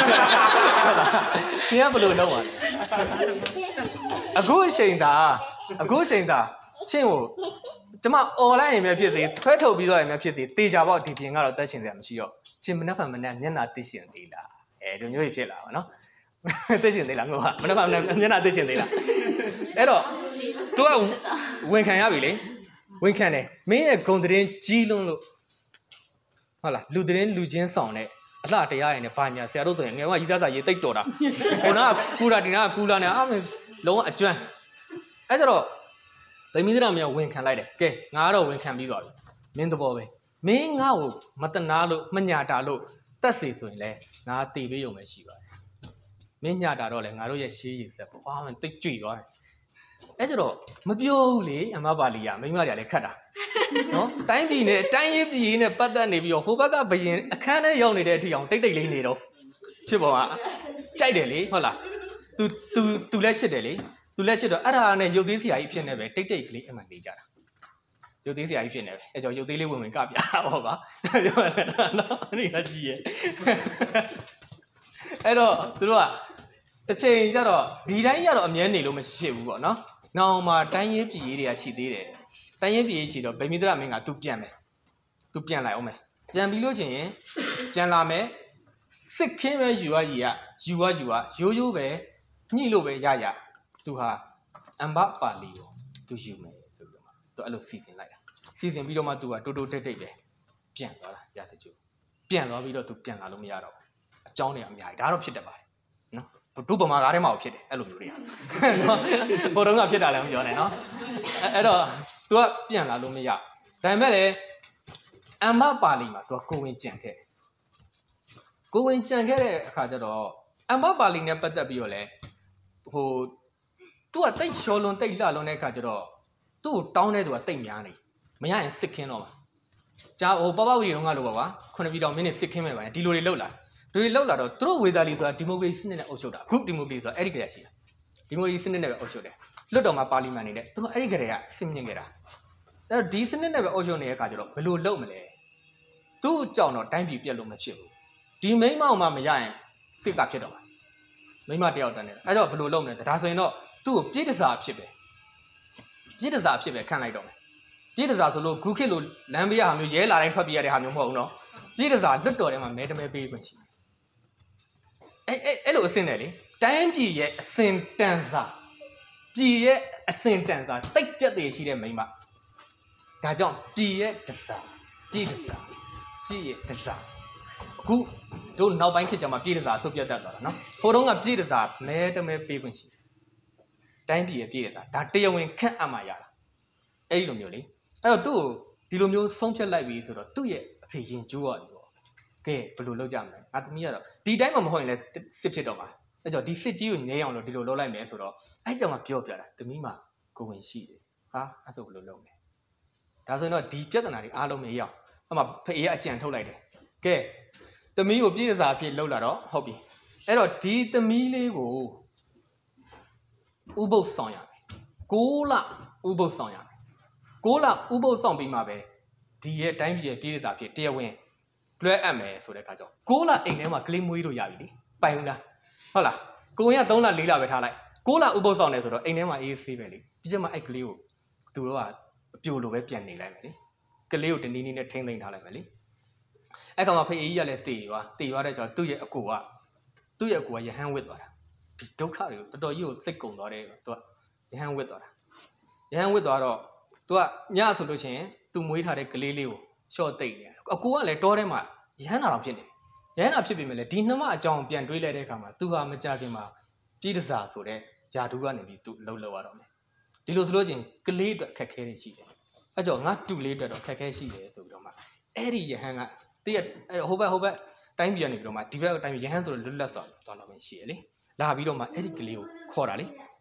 ရှင်ကဘလို့လုံးပါလဲအခုအချိန်သာအခုအချိန်သာရှင်ကိုကျမអော်လိုက်ရင်ပဲဖြစ်စေဆွဲထုတ်ပြီးတော့ရင်ပဲဖြစ်စေတေချာပေါ့ဒီပြင်ကတော့တက်ရှင်စရာမရှိတော့ရှင်မနှက်ဖန်မနှက်မျက်နှာတက်ရှင်သေးလားအဲဒီမျိုးကြီးဖြစ်လာပါနော်တက်ရှင်သေးလားငါကမနှက်ဖန်မနှက်မျက်နှာတက်ရှင်သေးလားအဲ့တော့ तू ကဝင်ခံရပြီလေဝင်ခံတယ်မင်းရဲ့ဂုံတရင်ကြီးလုံးလို့ဟုတ်လားလူတရင်လူချင်းဆောင်တဲ့အလှတရားရင်လည်းဘာညာဆရာတို့ဆိုရင်ငယ်ကရီးသားကရေးတိတ်တော်တာဟိုနာကကူလာဒီနာကကူလာနေအားလုံးဝအကျွမ်းအဲ့ကျတော့ဗိမိဒရာမင်းဝင်ခံလိုက်တယ်ကဲငါကတော့ဝင်ခံပြီးသွားပြီမင်းသဘောပဲမင်းငါ့ကိုမတနာလို့မညာတာလို့တက်စီဆိုရင်လည်းငါတေပေးရုံပဲရှိပါတယ်မင်းညာတာတော့လေငါတို့ရဲ့ရှေးရည်ဆက်ပေါ့အာမတိတ်ကြွသွားတယ်အဲ့ကျတော့မပြောဘူးလေအမပါလီယာမိမတွေကလည်းခတ်တာနော်တိုင်းပြည်နဲ့တိုင်းရေးပြည်နဲ့ပတ်သက်နေပြီးတော့ဟိုဘက်ကဘယင်အခန်းထဲရောက်နေတဲ့အထိအောင်တိတ်တိတ်လေးနေတော့ဖြစ်ပေါ်မှာကြိုက်တယ်လေဟုတ်လား तू तू तू လည်းရှစ်တယ်လေ तू လည်းရှစ်တော့အဲ့ဒါနဲ့ရုပ်သေးဆရာကြီးဖြစ်နေပဲတိတ်တိတ်ကလေးအမှန်နေကြတာရုပ်သေးဆရာကြီးဖြစ်နေပဲအဲ့ကြောင့်ရုပ်သေးလေးဝင်ဝင်ကပြဟောပါပြောရမယ်နော်အဲ့ဒီကကြီးရဲ့အဲ့တော့သူတို့ကအချိန်ကျတော့ဒီတိုင်းကျတော့အမြဲနေလို့မရှိဘူးပေါ့နော်။နောက်မှတိုင်းရေးပြည်ရေးတွေကရှိသေးတယ်။တိုင်းရေးပြည်ရေးရှိတော့ဗိမိဒရာမင်းကသူပြန်မယ်။ तू ပြန်လိုက်အောင်မယ်။ပြန်ပြီးလို့ချင်းပြန်လာမယ်။စစ်ခင်းပဲယူရကြီးကယူရယူရရိုးရိုးပဲညှိလို့ပဲရရ။ तू ဟာအမ်ဘပါလီကို तू ယူမယ်ဆိုပြီးတော့မှ तू အဲ့လိုစီစဉ်လိုက်တာ။စီစဉ်ပြီးတော့မှ तू ကတိုးတိုးတိတ်တိတ်ပဲပြန်သွားတာရစကြို။ပြန်သွားပြီးတော့ तू ပြန်လာလို့မရတော့ဘူး။အကြောင်းတွေအများကြီးဒါတော့ဖြစ်တတ်ပါတယ်။နော် တို့ပမာကားထဲမှာဖြစ်တယ်အဲ့လိုမျိုးတွေကနော်ဟိုတုန်းကဖြစ်တာလည်းမပြောနဲ့နော်အဲ့တော့ तू ကပြန်လာလို့မရဒါပေမဲ့လည်းအမ်မပါလီမှာ तू ကကိုဝင်ကြံခဲ့ကိုဝင်ကြံခဲ့တဲ့အခါကျတော့အမ်မပါလီနဲ့ပတ်သက်ပြီးတော့လည်းဟို तू ကတိတ်ရှော်လွန်တိတ်လှလွန်တဲ့အခါကျတော့သူ့ကိုတောင်းတဲ့သူကတိတ်များနေမရရင်စစ်ခင်းတော့မှာကြာဟိုပပဝီတုန်းကလို့ပါကွာခုနှစ်ပြည်တော်မင်းနဲ့စစ်ခင်းမဲ့ပါဒီလိုတွေလောက်လာတွေလောက်လာတော့သူတို့ဝေသာလီဆိုတာဒီမိုကရေစီစနစ်နဲ့အုပ်ချုပ်တာအခုဒီမိုကရေစီဆိုတာအဲ့ဒီကလေးရှိတာဒီမိုကရေစီစနစ်နဲ့ပဲအုပ်ချုပ်တယ်လွတ်တော်မှာပါလီမန်နေတယ်သူတို့အဲ့ဒီကလေးကဆင်မြင့်ခဲ့တာအဲ့တော့ဒီစနစ်နဲ့ပဲအုပ်ချုပ်နေတဲ့အခါကျတော့ဘယ်လိုလုပ်မလဲသူ့ကြောင့်တော့တိုင်းပြည်ပြက်လို့မဖြစ်ဘူးဒီမိန်းမောင်မှမရရင်စစ်ကဖြစ်တော့မှာမိန်းမတယောက်တန်းနေအဲ့တော့ဘယ်လိုလုပ်မလဲဒါဆိုရင်တော့သူ့ကိုပြည့်တစားဖြစ်ပဲပြည့်တစားဖြစ်ပဲခံလိုက်တော့မယ်ပြည့်တစားဆိုလို့ဂုခေတ်လိုလမ်းဘေးဟာမျိုးရဲလာတိုင်းထွက်ပြေးရတဲ့ဟာမျိုးမဟုတ်ဘူးနော်ပြည်တစားလွတ်တော်ထဲမှာမဲတမဲပေးခွင့်ရှိတယ်အဲအဲအဲ့လိုအစင်တယ်လေတိုင်းပြည်ရဲ့အစင်တန်စာပြည်ရဲ့အစင်တန်စာတိတ်ကြက်သေးရှိတဲ့မိန်းမဒါကြောင့်ပြည်ရဲ့တစားပြည်တစားပြည်ရဲ့တစားအခုတို့နောက်ပိုင်းခေတ်ကျမှပြည်တစားဆုတ်ပြတ်တတ်သွားတာနော်ဟိုတုန်းကပြည်တစားမဲတမဲပေးခွင့်ရှိတယ်တိုင်းပြည်ရဲ့ပြည်တစားဒါတရားဝင်ခန့်အပ်မှရတာအဲ့ဒီလိုမျိုးလေအဲ့တော့သူ့ကိုဒီလိုမျိုးဆုံးဖြတ်လိုက်ပြီဆိုတော့သူ့ရဲ့အဖေရင်ကျိုးရတယ်ပေါ့ကဲဘယ်လိုလုပ်ကြမလဲငါသမီးကတော့ဒီတိုင်းမှမဟုတ်ရင်လည်းစစ်ဖြစ်တော့မှာအဲ့ကြောင့်ဒီစစ်ကြီးကိုငြိမ်းအောင်လို့ဒီလိုလုပ်လိုက်မယ်ဆိုတော့အဲ့ကြောင့်မှပြောပြတာသမီးမှကိုဝင်ရှိတယ်ဟာအဲ့ဆိုဘယ်လိုလုပ်မလဲဒါဆိုရင်တော့ဒီပြဿနာတွေအားလုံးမရအောင်အမှဖေးကအကြံထုတ်လိုက်တယ်ကဲသမီးကိုပြည်စားအဖြစ်လှုပ်လာတော့ဟုတ်ပြီအဲ့တော့ဒီသမီးလေးကိုဥပုသ်ဆောင်ရမယ်ကိုးလဥပုသ်ဆောင်ရမယ်ကိုးလဥပုသ်ဆောင်ပြီးမှပဲဒီရဲ့တိုင်းပြည်ရဲ့ပြည်စားအဖြစ်တရားဝင်လွှဲအပ်မယ်ဆိုတဲ့အခါကျတော့ကိုးလအိမ်ထဲမှာကလေးမွေးလို့ရပြီလေပိုင်ဘူးလားဟုတ်လားကိုရင်ကသုံးလလေးလပဲထားလိုက်ကိုးလဥပုသ်ဆောင်နေဆိုတော့အိမ်ထဲမှာအေးဆေးပဲလေပြီးကျမှအဲ့ကလေးကိုသူတို့ကအပြိုလိုပဲပြန်နေလိုက်မယ်လေကလေးကိုတနည်းနည်းနဲ့ထိမ့်သိမ်းထားလိုက်မယ်လေအဲ့ကောင်မဖေးအေးကြီးကလည်းတေသွားတေသွားတဲ့ကြောင့်သူ့ရဲ့အကိုကသူ့ရဲ့အကိုကယဟန်ဝစ်သွားတာဒီဒုက္ခတွေကိုတော်တော်ကြီးကိုစိတ်ကုန်သွားတယ်သူကယဟန်ဝစ်သွားတာယဟန်ဝစ်သွားတော့သူကညဆိုလို့ရှိရင်သူမွေးထားတဲ့ကလေးလေးကိုရှော့တိတ်နေအကိုကလည်းတောထဲမှာယဟန်နာတော်ဖြစ်နေရဟန်းနာဖြစ်ပြီမဲ့လေဒီနှမအကြောင်းပြန်တွေးလိုက်တဲ့အခါမှာသူဟာမကြခင်မှာပြည်တစားဆိုတဲ့ယာဒူကနေပြီးသူလှုပ်လှုပ်ရတော့မယ်ဒီလိုဆိုလို့ချင်းကလေးအတွက်ခက်ခဲနေရှိတယ်အဲကြောင့်ငါတူလေးအတွက်တော့ခက်ခဲရှိတယ်ဆိုပြီးတော့မှအဲ့ဒီယဟန်ကတည့်ရဟိုဘက်ဟိုဘက်တိုင်းပြည်ကနေပြီးတော့မှဒီဘက်တိုင်းပြည်ယဟန်ဆိုတော့လွတ်လပ်စွာသွားလာမှရှိရလေလာပြီးတော့မှအဲ့ဒီကလေးကိုခေါ်တာလေ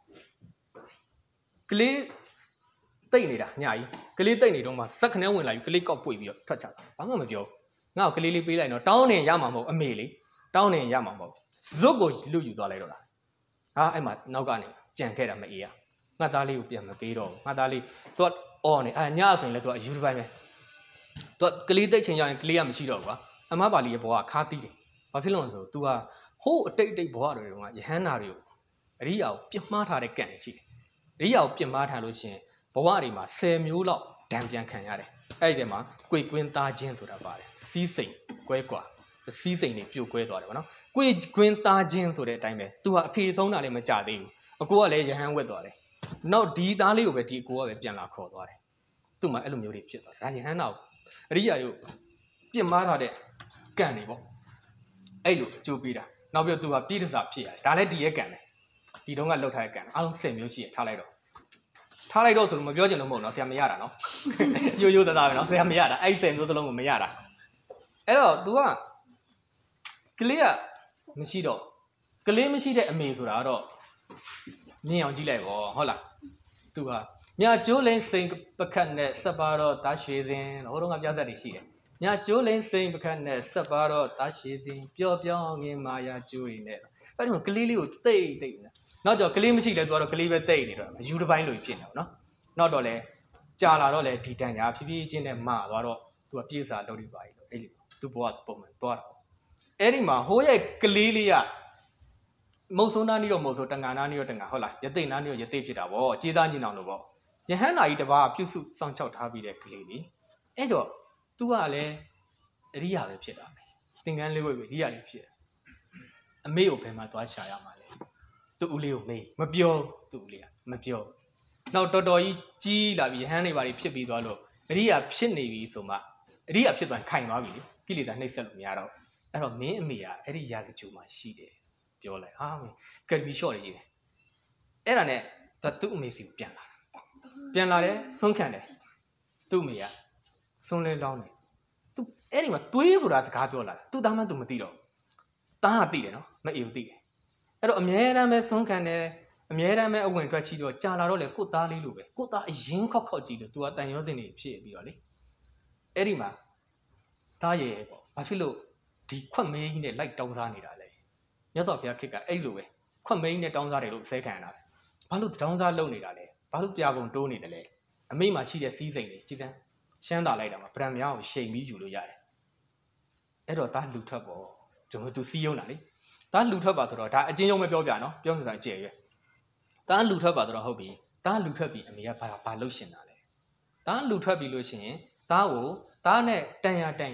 ကလေးတိတ်နေတာညကြီးကလေးတိတ်နေတော့မှစက်ခနဲဝင်လာပြီးကလေးကောက်ပွေပြီးတော့ထွက်ချတာဘာမှမပြောငါ့ကိုကလေးလေးပေးလိုက်တော့တောင်းနေရမှာမဟုတ်အမေလေတောင်းနေရမှာမဟုတ်ဇွတ်ကိုလူယူသွားလိုက်တော့လားဟာအဲ့မှာနောက်ကနေကြံခဲ့တာမအေးရငါသားလေးကိုပြန်မပေးတော့ဘူးငါသားလေးသူကအော်နေအဲ့ညဆိုရင်လည်းသူကအယူတစ်ပိုင်းပဲသူကကလေးသိချင်းရရင်ကလေးကမရှိတော့ဘူးကွာအမပါလီရဲ့ဘဝခါးတီးတယ်ဘာဖြစ်လို့လဲဆိုတော့ तू ဟာဟိုးအတိတ်အတိတ်ဘဝတွေတုန်းကယဟန္တာတွေကိုအရိယာကိုပြစ်မှားထားတဲ့ကံတွေရှိတယ်အရိယာကိုပြစ်မှားထားလို့ရှိရင်ဘဝတွေမှာဆယ်မျိုးလောက်ဒဏ်ပြန်ခံရတယ်အဲ့ဒီထဲမှာကိုယ်ကွင်းသားခြင်းဆိုတာပါတယ်စီးစိမ်ကွဲကွာစီးစိမ်တွေပြိုကွဲသွားတယ်ဗောနော်ကိုယ်ကွင်းသားခြင်းဆိုတဲ့အတိုင်းပဲ तू ဟာအဖေဆုံးတာလည်းမကြသေးဘူးအကိုကလည်းယဟန်ဝက်သွားတယ်နောက်ဒီသားလေးကိုပဲဒီအကိုကပဲပြန်လာခေါ်သွားတယ်သူ့မှာအဲ့လိုမျိုးတွေဖြစ်သွားတယ်ဒါယဟန်တော့အရိယာတို့ပြစ်မှားထားတဲ့ကံတွေဗောအဲ့လိုအကျိုးပေးတာနောက်ပြီး तू ဟာပြည်တစားဖြစ်ရတယ်ဒါလည်းဒီရဲ့ကံပဲဒီတုန်းကလှုပ်ထားတဲ့ကံအားလုံးဆယ်မျိုးရှိရထားလိုက်တော့ထားလိုက်တော့ဆိုလို့မပြောချင်လို့မဟုတ်တော့ဆရာမရတာနော်ရိုးရိုးသားသားပဲနော်ဆရာမရတာအဲ့ဒီဆယ်မျိုးစလုံးကိုမရတာအဲ့တော့ तू ကကလေးကမရှိတော့ကလေးမရှိတဲ့အမေဆိုတာကတော့မြင်အောင်ကြည့်လိုက်ပေါ့ဟုတ်လား तू ဟာမြကျိုးလင်းစိန်ပခတ်နဲ့ဆက်ပါတော့တာရွှေစင်ဟိုတုန်းကပြဿနာတွေရှိတယ်မြကျိုးလင်းစိန်ပခတ်နဲ့ဆက်ပါတော့တာရွှေစင်ပျော်ပြောင်းငင်မာယာကျိုးတွေနဲ့အဲ့ဒီကလေးလေးကိုတိတ်တိတ်နောက်ကြောင့်ကလေးမရှိလဲသူကတော့ကလေးပဲတိတ်နေတော့ယူတစ်ပိုင်းလိုဖြစ်နေပါတော့နောက်တော့လဲကြာလာတော့လဲဒီတန်ညာဖြည်းဖြည်းချင်းနဲ့မာသွားတော့သူကပြေးစားလုပ်နေပါ යි လို့အဲ့ဒီသူ့ဘဝပုံမှန်သွားတာအဲ့ဒီမှာဟိုးရဲ့ကလေးလေးကမုတ်ဆိုးနာနီးတော့မုတ်ဆိုးတန်ငါနာနီးတော့တန်ငါဟုတ်လားရသိနာနီးတော့ရသိဖြစ်တာဗောကြေးသားညင်အောင်လို့ဗောယဟန်နာကြီးတပါးပြုစုစောင့်ချောက်ထားပြီးတဲ့ကလေးလေးအဲ့တော့သူကလည်းအရိယာပဲဖြစ်တာပဲသင်္ကန်းလေးဝဲပဲအရိယာလေးဖြစ်အမေကိုဘယ်မှာသွားရှာရမှာလဲသူ့ဦးလေးကိုမေးမပြောသူ့ဦးလေးကမပြောနောက်တော်တော်ကြီးကြီးလာပြီးယဟန်နေပါပြီးဖြစ်ပြီးသွားလို့အရိယာဖြစ်နေပြီဆိုမှအရိယာဖြစ်သွားခိုင်သွားပြီလေကိလေသာနှိပ်စက်လို့မရတော့အဲ့တော့မင်းအမေကအဲ့ဒီရာဇဂိုမှာရှိတယ်ပြောလိုက်ဟာမင်းကက်ဘီရှော့လေးကြီးတယ်အဲ့ဒါနဲ့သူ့အမေစီကိုပြန်လာပြန်လာတယ်ဆုံးခံတယ်သူ့အမေကဆုံးလဲလောင်းတယ်သူအဲ့ဒီမှာသွေးဆိုတာစကားပြောလာတယ်သူသားမှသူမသိတော့တားကသိတယ်နော်မအေးဘူးသိတယ်အဲ့တော့အမြဲတမ်းပဲဆုံးခံတယ်အမြဲတမ်းပဲအဝင်ထွက်ချီတော့ကြာလာတော့လေကိုသားလေးလိုပဲကိုသားအရင်ခောက်ခောက်ကြည့်လို့ तू ကတန်ရောစင်နေဖြစ်ပြီးတော့လေအဲ့ဒီမှာသားရဲ့ပေါ့ဘာဖြစ်လို့ဒီခွက်မေးကြီးနဲ့လိုက်တောင်းစားနေတာလဲမြတ်စွာဘုရားခေတ်ကအဲ့လိုပဲခွက်မေးကြီးနဲ့တောင်းစားတယ်လို့ဆဲခံရတာပဲဘာလို့တောင်းစားလုပ်နေတာလဲဘာလို့ပြာကုန်တိုးနေတယ်လဲအမိမှာရှိတဲ့စီးစိမ်တွေကြည်စမ်းချမ်းသာလိုက်တာမှာဗရံများကိုရှိန်ပြီးယူလို့ရတယ်အဲ့တော့သားလူထွက်ပေါ့ကျွန်တော် तू စီးရုံးတာလေသားလူထွက်ပါဆိုတော့ဒါအချင်းချင်းပဲပြောပြနော်ပြောနေတာအကျယ်ရွယ်သားလူထွက်ပါဆိုတော့ဟုတ်ပြီသားလူထွက်ပြီအမေကဘာဘာလှုပ်ရှင်တာလဲသားလူထွက်ပြီလို့ရှိရင်သားကိုသားနဲ့တန်ရတန်ရ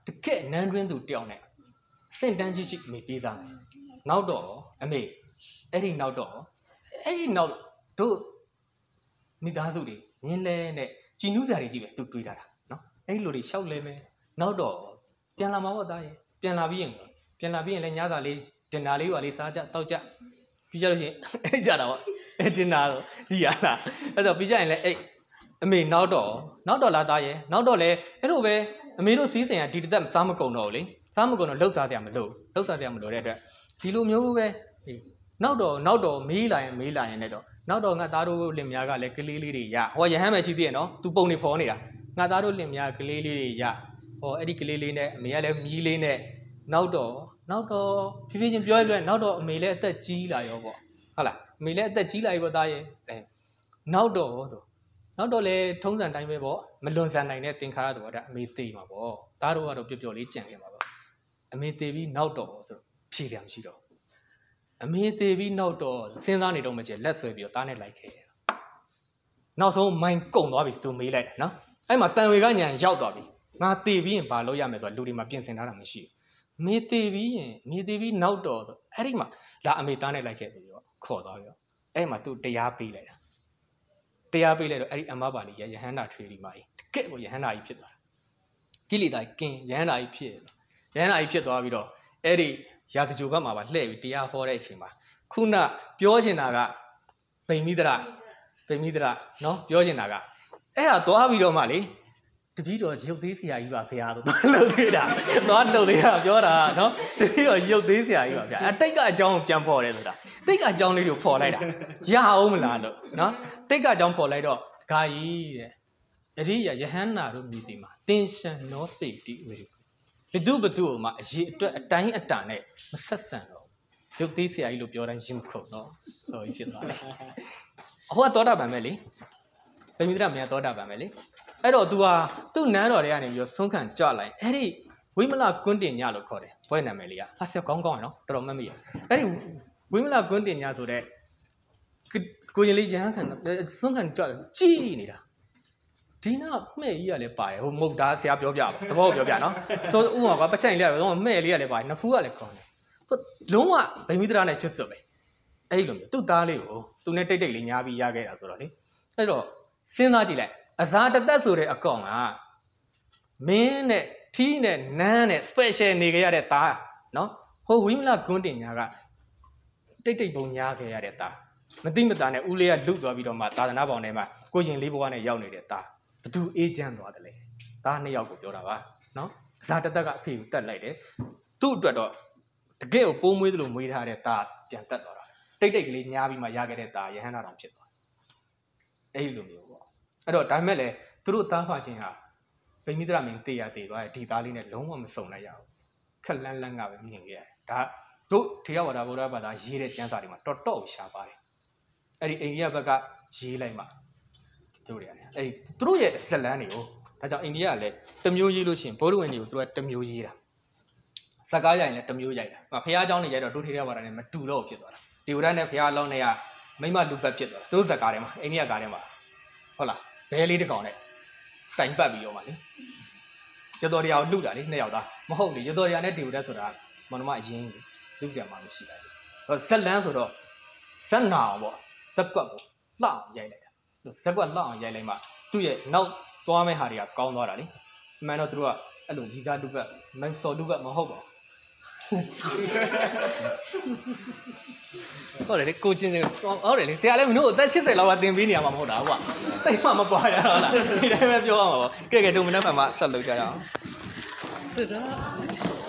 တကယ်နန်းတွင်းသူတယောက်နဲ့စင်တန်းကြီးကြီးအမေပြေးစားမယ်နောက်တော့အမေအဲ့ဒီနောက်တော့အဲ့ဒီနောက်တို့မိသားစုတွေငင်းလဲနဲ့ကြည်နူးကြတွေကြီးပဲသူတွေးထားတာနော်အဲ့လိုတွေရှောက်လဲမယ်နောက်တော့ပြန်လာမှာပေါ့သားရဲ့ပြန်လာပြီးရင်ပြန်လာပြီးရင်လည်းညစာလေးတင်နာလေးပါလေးစားကြတောက်ကြပြီးကြလို့ရှိရင်အဲ့ကြတာပေါ့အဲ့တင်နာတော့ကြီးရလားအဲ့တော့ပြီးကြရင်လည်းအဲ့အမေနောက်တော့နောက်တော့လာသားရဲ့နောက်တော့လည်းအဲ့လိုပဲအမေတို့စီးစင်ကဒီတစ်သက်စားမကုန်တော့ဘူးလေစားမကုန်တော့လှုပ်စားတယ်မလို့လှုပ်စားတယ်မလို့တဲ့အတွက်ဒီလိုမျိုးပဲနောက်တော့နောက်တော့မေးလာရင်မေးလာရင်လည်းတော့နောက်တော့ငါသားတို့လင်မယားကလည်းကလေးလေးတွေရဟောရဟန်းပဲရှိသေးရဲ့နော်သူပုံနေဖော်နေတာငါသားတို့လင်မယားကလေးလေးတွေရဟောအဲ့ဒီကလေးလေးနဲ့အမေကလည်းမြီးလေးနဲ့နောက်တော့နောက်တော့ဖြည်းဖြည်းချင်းပြောရလွယ်နောက်တော့အမေလည်းအသက်ကြီးလာရောပေါ့ဟုတ်လားအမေလည်းအသက်ကြီးလာပြီပေါ့သားရဲ့အဲနောက်တော့ဆိုနောက်တော့လေထုံးစံတိုင်းပဲပေါ့မလွန်ဆန်နိုင်တဲ့သင်္ခါရတော်ဒါအမေသိမှာပေါ့သားတို့ကတော့ပျော်ပျော်လေးကြံခဲ့မှာပေါ့အမေသိပြီးနောက်တော့ဆိုဖြေတယ်မရှိတော့အမေသေးပြီးနောက်တော့စဉ်းစားနေတော့မကျလက်ဆွဲပြီးတော့တားနဲ့လိုက်ခဲ့နောက်ဆုံးမိုင်းကုံသွားပြီသူမေးလိုက်တယ်နော်အဲ့မှာတန်ဝေကညာရောက်သွားပြီငါသေးပြီးရင်ဘာလုပ်ရမလဲဆိုတော့လူတွေမှာပြင်ဆင်ထားတာမရှိဘူးမေသေးပြီးရင်မေသေးပြီးနောက်တော့ဆိုအဲ့ဒီမှာဒါအမေတားနဲ့လိုက်ခဲ့ပြီးတော့ခေါ်သွားပြီးတော့အဲ့မှာသူတရားပေးလိုက်တာတရားပေးလိုက်တော့အဲ့ဒီအမပါလေးရယဟန္တာထွေးဒီမှာကြီးတကယ့်ကိုယဟန္တာကြီးဖြစ်သွားတာကိလေသာကင်းယဟန္တာကြီးဖြစ်ယဟန္တာကြီးဖြစ်သွားပြီးတော့အဲ့ဒီရာဇဂျိုဘက်မှာပါလှည့်ပြီးတရားဟောတဲ့အချိန်မှာခုနပြောချင်တာကဗိမိဒရဗိမိဒရနော်ပြောချင်တာကအဲ့ဒါသွားပြီးတော့မှလေတပည့်တော်ရုပ်သေးဆရာကြီးပါဖေဟာဆိုသွားလှုပ်သေးတာသွားလှုပ်သေးတာပြောတာနော်တပည့်တော်ရုပ်သေးဆရာကြီးပါဗျာအတိတ်ကအကြောင်းကြံဖော်တယ်ဆိုတာတိတ်ကအကြောင်းလေးကိုဖော်လိုက်တာရအောင်မလားလို့နော်တိတ်ကအကြောင်းဖော်လိုက်တော့ဂါကြီးတဲ့တတိယယဟန္တာတို့မြည်ဒီမှာတင်ရှံနောတိတိဝေဘဒုဘဒုမှာအရေးအတွက်အတိုင်းအတာနဲ့မဆက်ဆံတော့ရုပ်သေးဆရာကြီးလို့ပြောတိုင်းရင်မခုံတော့ဆိုပြီးဖြစ်သွားတယ်အဟောသောတာပန်ပဲလေဗိမိဒရမင်းသောတာပန်ပဲလေအဲ့တော့ तू ဟာသူ့နန်းတော်တွေကနေပြီးတော့ဆုံးခံကြလိုက်အဲ့ဒီဝိမလကွန်းတင်ညလို့ခေါ်တယ်ဘွဲ့နာမည်လေးကဟာဆက်ကောင်းကောင်းရနော်တော်တော်မှတ်မိရအဲ့ဒီဝိမလကွန်းတင်ညဆိုတဲ့ကိုရင်လေးရဟန်းခံဆုံးခံကြကြည်နေတာဒီနာမဲ့ကြီးကလည်းပါတယ်ဟိုမဟုတ်တာဆရာပြောပြပါတဘောပြောပြနော်ဆိုဥမာကပချိုင်လေးကတော့မဲ့လေးကလည်းပါတယ်နဖူးကလည်းကောင်းတယ်သူလုံးဝဗိမိဒရနဲ့ချွတ်စွတ်ပဲအဲ့လိုမျိုးသူ့သားလေးကိုသူနဲ့တိတ်တိတ်လေးညားပြီးရခဲ့တာဆိုတော့လေအဲ့တော့စဉ်းစားကြည့်လိုက်အဇာတသက်ဆိုတဲ့အကောင်ကမင်းနဲ့ထီးနဲ့နန်းနဲ့ special နေကြရတဲ့သားနော်ဟိုဝိမလကွန်းတင်ညာကတိတ်တိတ်ပုံညားခဲ့ရတဲ့သားမတိမတာနဲ့ဦးလေးကလွတ်သွားပြီးတော့မှသာသနာပေါင်းထဲမှာကိုရင်လေးဘဝနဲ့ရောက်နေတဲ့သားဘသူအေးချမ်းသွားတယ်လေသားနှစ်ယောက်ကိုပြောတာပါနော်အဇာတသက်ကအဖေကိုတတ်လိုက်တယ်သူ့အတွက်တော့တကယ်ကိုပိုးမွေးသလိုမွေးထားတဲ့သားပြန်တက်သွားတာတိတ်တိတ်ကလေးညားပြီးမှရခဲ့တဲ့သားယဟန္တာတော်ဖြစ်သွားအဲ့လိုမျိုးပေါ့အဲ့တော့ဒါမဲ့လေသူတို့သားဖချင်းဟာဗိမိဒရမင်းတေးရတေးသွားတယ်ဒီသားလေးနဲ့လုံးဝမစုံလိုက်ရဘူးခက်လန်းလန်းကပဲမြင်ခဲ့ရတယ်ဒါတို့ထေရဝါဒဗုဒ္ဓဘာသာရေးတဲ့ကျမ်းစာတွေမှာတော်တော်ရှားပါတယ်အဲ့ဒီအိန္ဒိယဘက်ကရေးလိုက်မှတို့တွေရတယ်အဲ့သူတို့ရဲ့ဇလန်းတွေကိုဒါကြောင့်အိန္ဒိယကလည်းတစ်မျိုးရေးလို့ရှိရင်ဗုဒ္ဓဝင်တွေကိုသူကတစ်မျိုးရေးတာစကားရိုင်လည်းတစ်မျိုးရိုက်တာဖះเจ้าနေရိုက်တော့တို့ထေရဝါဒနဲ့မတူတော့ဖြစ်သွားတာဒီဝရနဲ့ဖះလောင်းနဲ့ကမိမလူပတ်ဖြစ်သွားတာသူတို့ဇကားထဲမှာအိန္ဒိယကားထဲမှာဟုတ်လားဘဲလေးတစ်ကောင်နဲ့တိုင်ပတ်ပြီးတော့မှလေရတော်တရားကိုလှုပ်တာလေနှစ်ယောက်သားမဟုတ်လေရတော်တရားနဲ့ဒီဝရဆိုတာမနမအရင်လှုပ်ကြမှာမရှိလိုက်ဘူးဇက်လန်းဆိုတော့ဇက်နာအောင်ပေါ့ဇက်ကွက်ကိုလှအောင်ရိုက်လိုက်တာဇက်ကွက်လှအောင်ရိုက်လိုက်မှသူ့ရဲ့နောက်သွားမဲ့ဟာတွေကကောင်းသွားတာလေအမှန်တော့သူတို့ကအဲ့လိုဇီကာလူပတ်မန်စောလူပတ်မဟုတ်ပါဘူးဟုတ်တယ်လေကိုချင်းချင်းဟုတ်တယ်လေဆရာလည်းမင်းတို့အသက်၈၀လောက်ကသင်ပေးနေရမှာမဟုတ်တာဟုတ်ပါတိတ်မှမပွားရတော့လားဒီတိုင်းပဲပြောရမှာပေါ့ကဲကဲတို့မနေ့ကမှဆက်လုပ်ကြရအောင်是的。